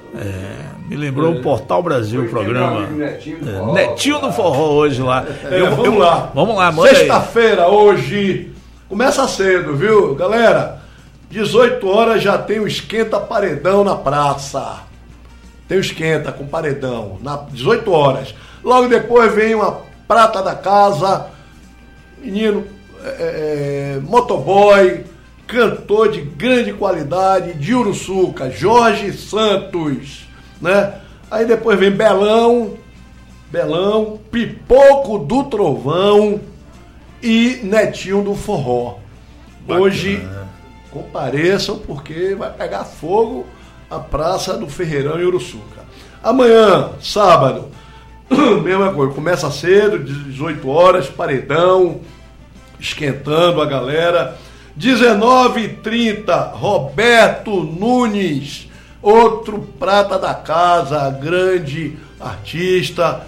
É, me lembrou o Portal Brasil, o programa. É, Netinho do Forró hoje lá. É, eu, vamos eu, lá. Vamos lá, manda aí. Sexta-feira, hoje. Começa cedo, viu, galera? dezoito horas já tem o esquenta paredão na praça. Tem o esquenta com paredão, na dezoito horas. Logo depois vem uma prata da casa, menino, é, motoboy, cantor de grande qualidade, de Uruçuca, Jorge Santos, né? Aí depois vem Belão, Belão, Pipoco do Trovão e Netinho do Forró. Bacana. Hoje, compareçam porque vai pegar fogo a Praça do Ferreirão em Uruçuca. Amanhã, sábado, mesma coisa, começa cedo, dezoito horas, paredão, esquentando a galera. dezenove e trinta, Roberto Nunes, outro prata da casa, grande artista,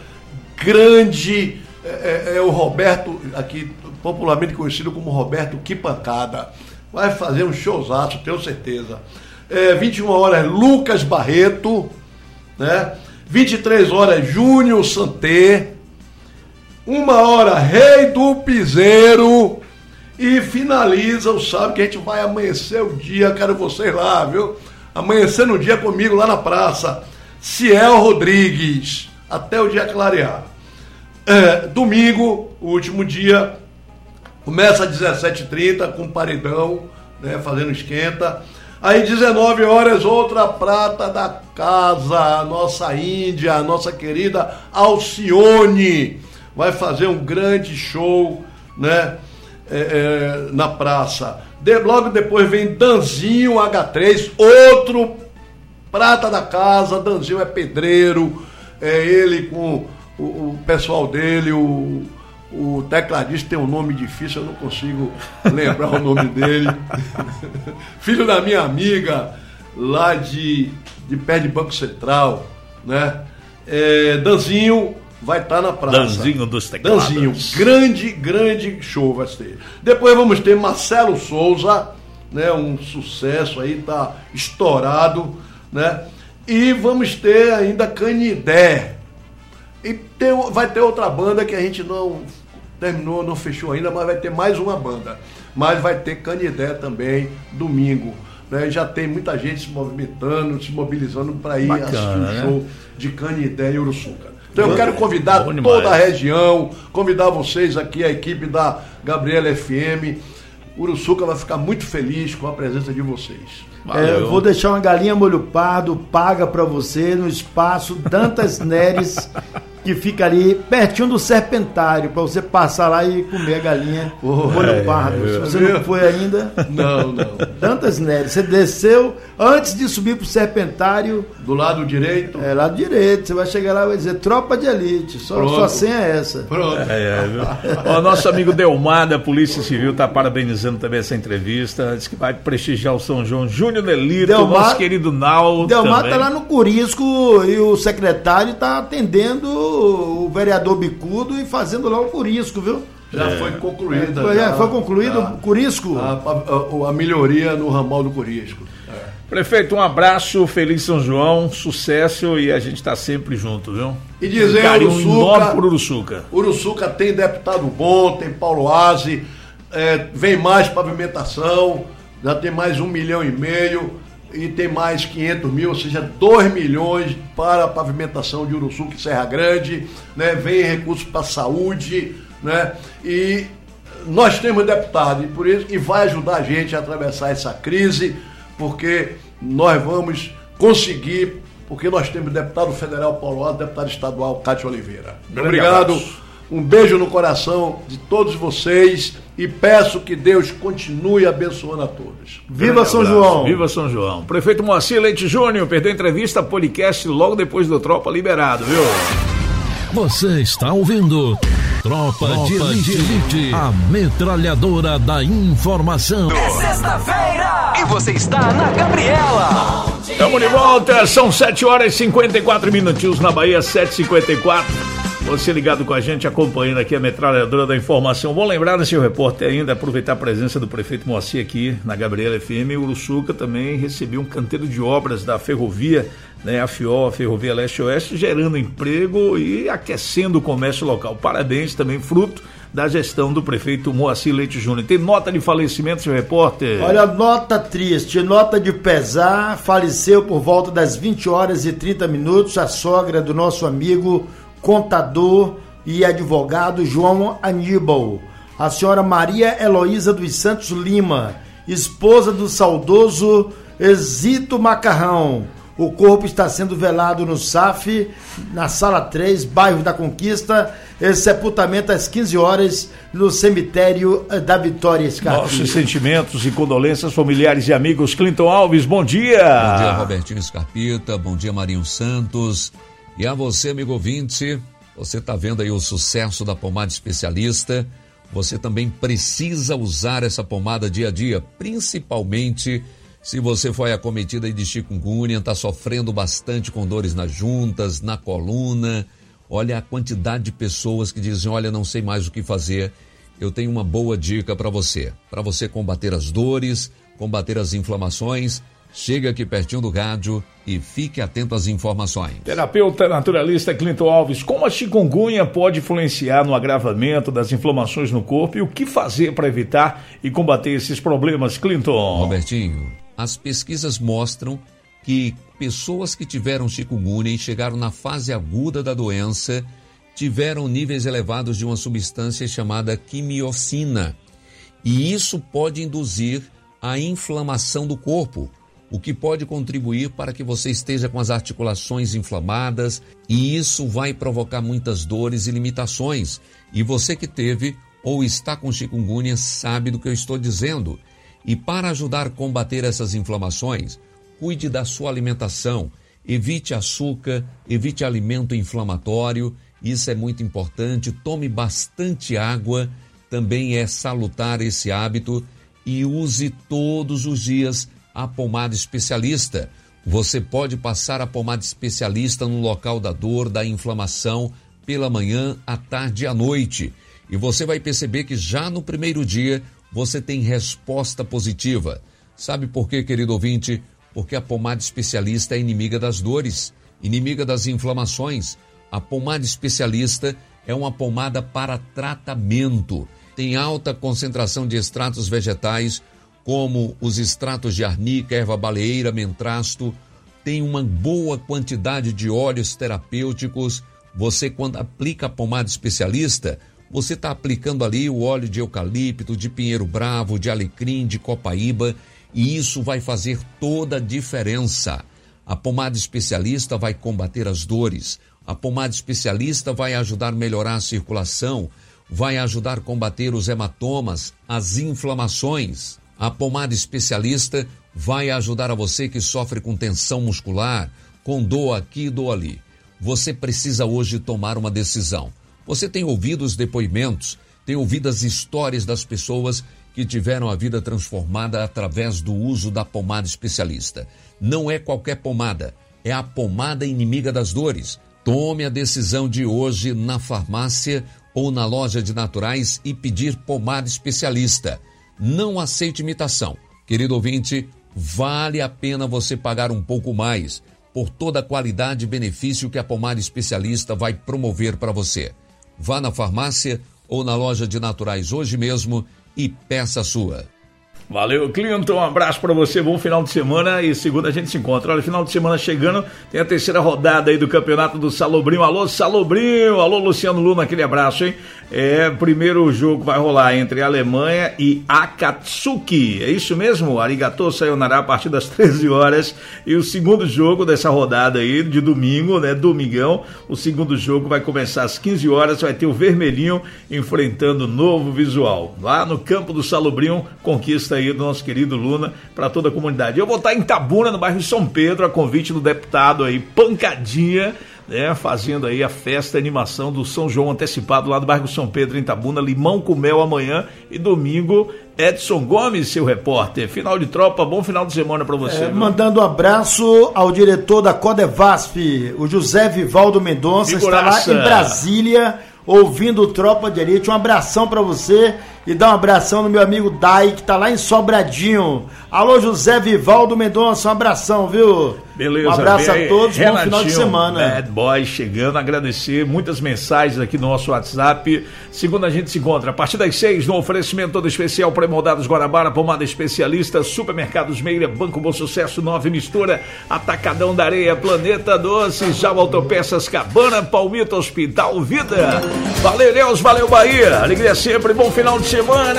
grande, é, é o Roberto, aqui popularmente conhecido como Roberto Que Pancada. Vai fazer um showzaço, tenho certeza. É, vinte e uma horas, Lucas Barreto, né? vinte e três horas, Júnior Santé. Uma hora, Rei do Piseiro. E finaliza o sábado, que a gente vai amanhecer o dia, quero vocês lá, viu? Amanhecer no dia comigo lá na praça. Ciel Rodrigues, até o dia clarear. É, domingo, o último dia, começa às dezessete e trinta com paredão, né, fazendo esquenta. Aí dezenove horas, outra prata da casa, a nossa Índia, a nossa querida Alcione, vai fazer um grande show, né, é, é, na praça. De, logo depois vem Danzinho H três, outro prata da casa. Danzinho é pedreiro, é ele com o, o pessoal dele, o, o tecladista tem um nome difícil, eu não consigo lembrar o nome dele. Filho da minha amiga, lá de, de pé de Banco Central, né? É, Danzinho vai estar na praça. Danzinho dos teclados. Danzinho, grande, grande show vai ter. Depois vamos ter Marcelo Souza, né? Um sucesso aí, tá estourado, né? E vamos ter ainda Canidé. E tem, vai ter outra banda que a gente não terminou, não fechou ainda, mas vai ter mais uma banda. Mas vai ter Canidé também, domingo. Né? Já tem muita gente se movimentando, se mobilizando para ir Bacana, assistir o né? show de Canidé e Uruçuca. Então eu quero Bom, convidar bom toda a demais. região, convidar vocês aqui, a equipe da Gabriela F M. Uruçuca vai ficar muito feliz com a presença de vocês. É, eu vou deixar uma galinha molho pardo paga pra você no espaço Dantas Neres, que fica ali pertinho do Serpentário, pra você passar lá e comer a galinha Oh, molho é, pardo. é, Se é. você não foi ainda, Não, não. Dantas Neres, você desceu antes de subir pro Serpentário. Do lado direito? É, lado direito. Você vai chegar lá e vai dizer Tropa de Elite. Só, Pronto. só senha é essa. Pronto. É, é, viu? Ó, nosso amigo Delmar da Polícia Civil está parabenizando também essa entrevista. Diz que vai prestigiar o São João Júnior Nelito, Delmar- nosso querido Naldo. Delmar também. tá lá no Curisco e o secretário está atendendo o vereador Bicudo e fazendo lá o Curisco, viu? Já É. foi concluída. Foi, já, foi concluído já. o Curisco? A, a- a melhoria no ramal do Curisco. É. Prefeito, um abraço, feliz São João, sucesso e a gente está sempre junto, viu? E dizer, um carinho enorme Uruçuca, por Uruçuca. Uruçuca tem deputado bom, tem Paulo Aze, é, vem mais pavimentação, já tem mais um milhão e meio e tem mais quinhentos mil, ou seja, dois milhões para a pavimentação de Uruçuca e Serra Grande, né? Vem recursos para a saúde, né? E nós temos deputado e por isso e vai ajudar a gente a atravessar essa crise, porque nós vamos conseguir, porque nós temos deputado federal Paulo Aze, deputado estadual Cátia Oliveira. Grande Obrigado, abraço. um beijo no coração de todos vocês e peço que Deus continue abençoando a todos. Viva Grande São abraço. João! Viva São João. Prefeito Moacir Leite Júnior perdeu a entrevista podcast logo depois do Tropa liberado, viu? Você está ouvindo Tropa, Tropa de Elite, de Elite. a metralhadora da informação. É sexta-feira e você está na Gabriela. Estamos de volta, são sete horas e cinquenta e quatro minutinhos na Bahia, sete e cinquenta e quatro. Você ligado com a gente, acompanhando aqui a metralhadora da informação. Vou lembrar, né, senhor repórter, ainda aproveitar a presença do prefeito Moacir aqui na Gabriela F M. O Uruçuca também recebeu um canteiro de obras da ferrovia, né, a FIOL, a Ferrovia Leste-Oeste, gerando emprego e aquecendo o comércio local. Parabéns também, fruto da gestão do prefeito Moacir Leite Júnior. Tem nota de falecimento, senhor repórter? Olha, nota triste, nota de pesar. Faleceu por volta das vinte horas e trinta minutos a sogra do nosso amigo contador e advogado João Aníbal, a senhora Maria Heloísa dos Santos Lima, esposa do saudoso Zito Macarrão. O corpo está sendo velado no S A F, na sala três, bairro da Conquista. Esse sepultamento às quinze horas no cemitério da Vitória Scarpim. Nossos sentimentos e condolências familiares e amigos. Clinton Alves, bom dia. Bom dia, Robertinho Scarpita. Bom dia, Marinho Santos. E a você, amigo ouvinte, você está vendo aí o sucesso da pomada especialista. Você também precisa usar essa pomada dia a dia, principalmente se você foi acometida aí de chikungunya, está sofrendo bastante com dores nas juntas, na coluna. Olha a quantidade de pessoas que dizem, olha, não sei mais o que fazer. Eu tenho uma boa dica para você. Para você combater as dores, combater as inflamações, chega aqui pertinho do rádio e fique atento às informações. Terapeuta naturalista Clinton Alves, como a chikungunya pode influenciar no agravamento das inflamações no corpo e o que fazer para evitar e combater esses problemas, Clinton? Robertinho, as pesquisas mostram que pessoas que tiveram chikungunya e chegaram na fase aguda da doença tiveram níveis elevados de uma substância chamada quimiocina. E isso pode induzir a inflamação do corpo, o que pode contribuir para que você esteja com as articulações inflamadas, e isso vai provocar muitas dores e limitações. E você que teve ou está com chikungunya sabe do que eu estou dizendo. E para ajudar a combater essas inflamações, cuide da sua alimentação, evite açúcar, evite alimento inflamatório, isso é muito importante, tome bastante água, também é salutar esse hábito e use todos os dias a pomada especialista. Você pode passar a pomada especialista no local da dor, da inflamação, pela manhã, à tarde e à noite. E você vai perceber que já no primeiro dia você tem resposta positiva. Sabe por quê, querido ouvinte? Porque a pomada especialista é inimiga das dores, inimiga das inflamações. A pomada especialista é uma pomada para tratamento. Tem alta concentração de extratos vegetais, como os extratos de arnica, erva baleeira, mentrasto. Tem uma boa quantidade de óleos terapêuticos. Você, quando aplica a pomada especialista, você está aplicando ali o óleo de eucalipto, de pinheiro bravo, de alecrim, de copaíba, e isso vai fazer toda a diferença. A pomada especialista vai combater as dores. A pomada especialista vai ajudar a melhorar a circulação, vai ajudar a combater os hematomas, as inflamações. A pomada especialista vai ajudar a você que sofre com tensão muscular, com dor aqui e dor ali. Você precisa hoje tomar uma decisão. Você tem ouvido os depoimentos, tem ouvido as histórias das pessoas que tiveram a vida transformada através do uso da pomada especialista. Não é qualquer pomada, é a pomada inimiga das dores. Tome a decisão de hoje na farmácia ou na loja de naturais e pedir pomada especialista. Não aceite imitação. Querido ouvinte, vale a pena você pagar um pouco mais por toda a qualidade e benefício que a pomada especialista vai promover para você. Vá na farmácia ou na loja de naturais hoje mesmo e peça a sua. Valeu, Clinton, um abraço pra você, bom final de semana e segunda a gente se encontra. Olha, final de semana chegando, tem a terceira rodada aí do campeonato do Salobrinho. Alô, Salobrinho, alô, Luciano Luna, aquele abraço, hein? É, primeiro jogo vai rolar entre Alemanha e Akatsuki, é isso mesmo? Arigato sayonara, a partir das treze horas. E o segundo jogo dessa rodada aí, de domingo, né, domingão, o segundo jogo vai começar às quinze horas, vai ter o Vermelhinho enfrentando o Novo Visual. Lá no campo do Salobrinho, conquista aí do nosso querido Luna para toda a comunidade. Eu vou estar em Itabuna, no bairro São Pedro, a convite do deputado aí, Pancadinha, né, fazendo aí a festa, a animação do São João antecipado lá do bairro São Pedro, em Itabuna, limão com mel amanhã e domingo, Edson Gomes, seu repórter. Final de tropa, bom final de semana para você. É, mandando um abraço ao diretor da Codevasf, o José Vivaldo Mendonça, Figuraça. Está lá em Brasília, ouvindo o Tropa de Elite. Um abração para você e dá um abração no meu amigo Dai, que tá lá em Sobradinho. Alô, José Vivaldo Mendonça, um abração, viu? Beleza. Um abraço bem, a todos, Renatinho, bom final de semana. Bad Boy chegando, agradecer, muitas mensagens aqui no nosso WhatsApp. Segunda a gente se encontra a partir das seis, no oferecimento todo especial Pré-Moldados Guarabara, pomada especialista, Supermercados Meira, Banco Bom Sucesso, Nove Mistura, Atacadão da Areia, Planeta Doce, Java Autopeças Cabana, Palmito Hospital Vida. Valeu, Deus, valeu, Bahia. Alegria sempre, bom final de semana.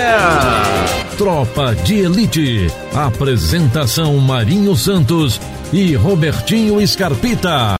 Tropa de Elite. Apresentação Marinho Santos e Robertinho Scarpita.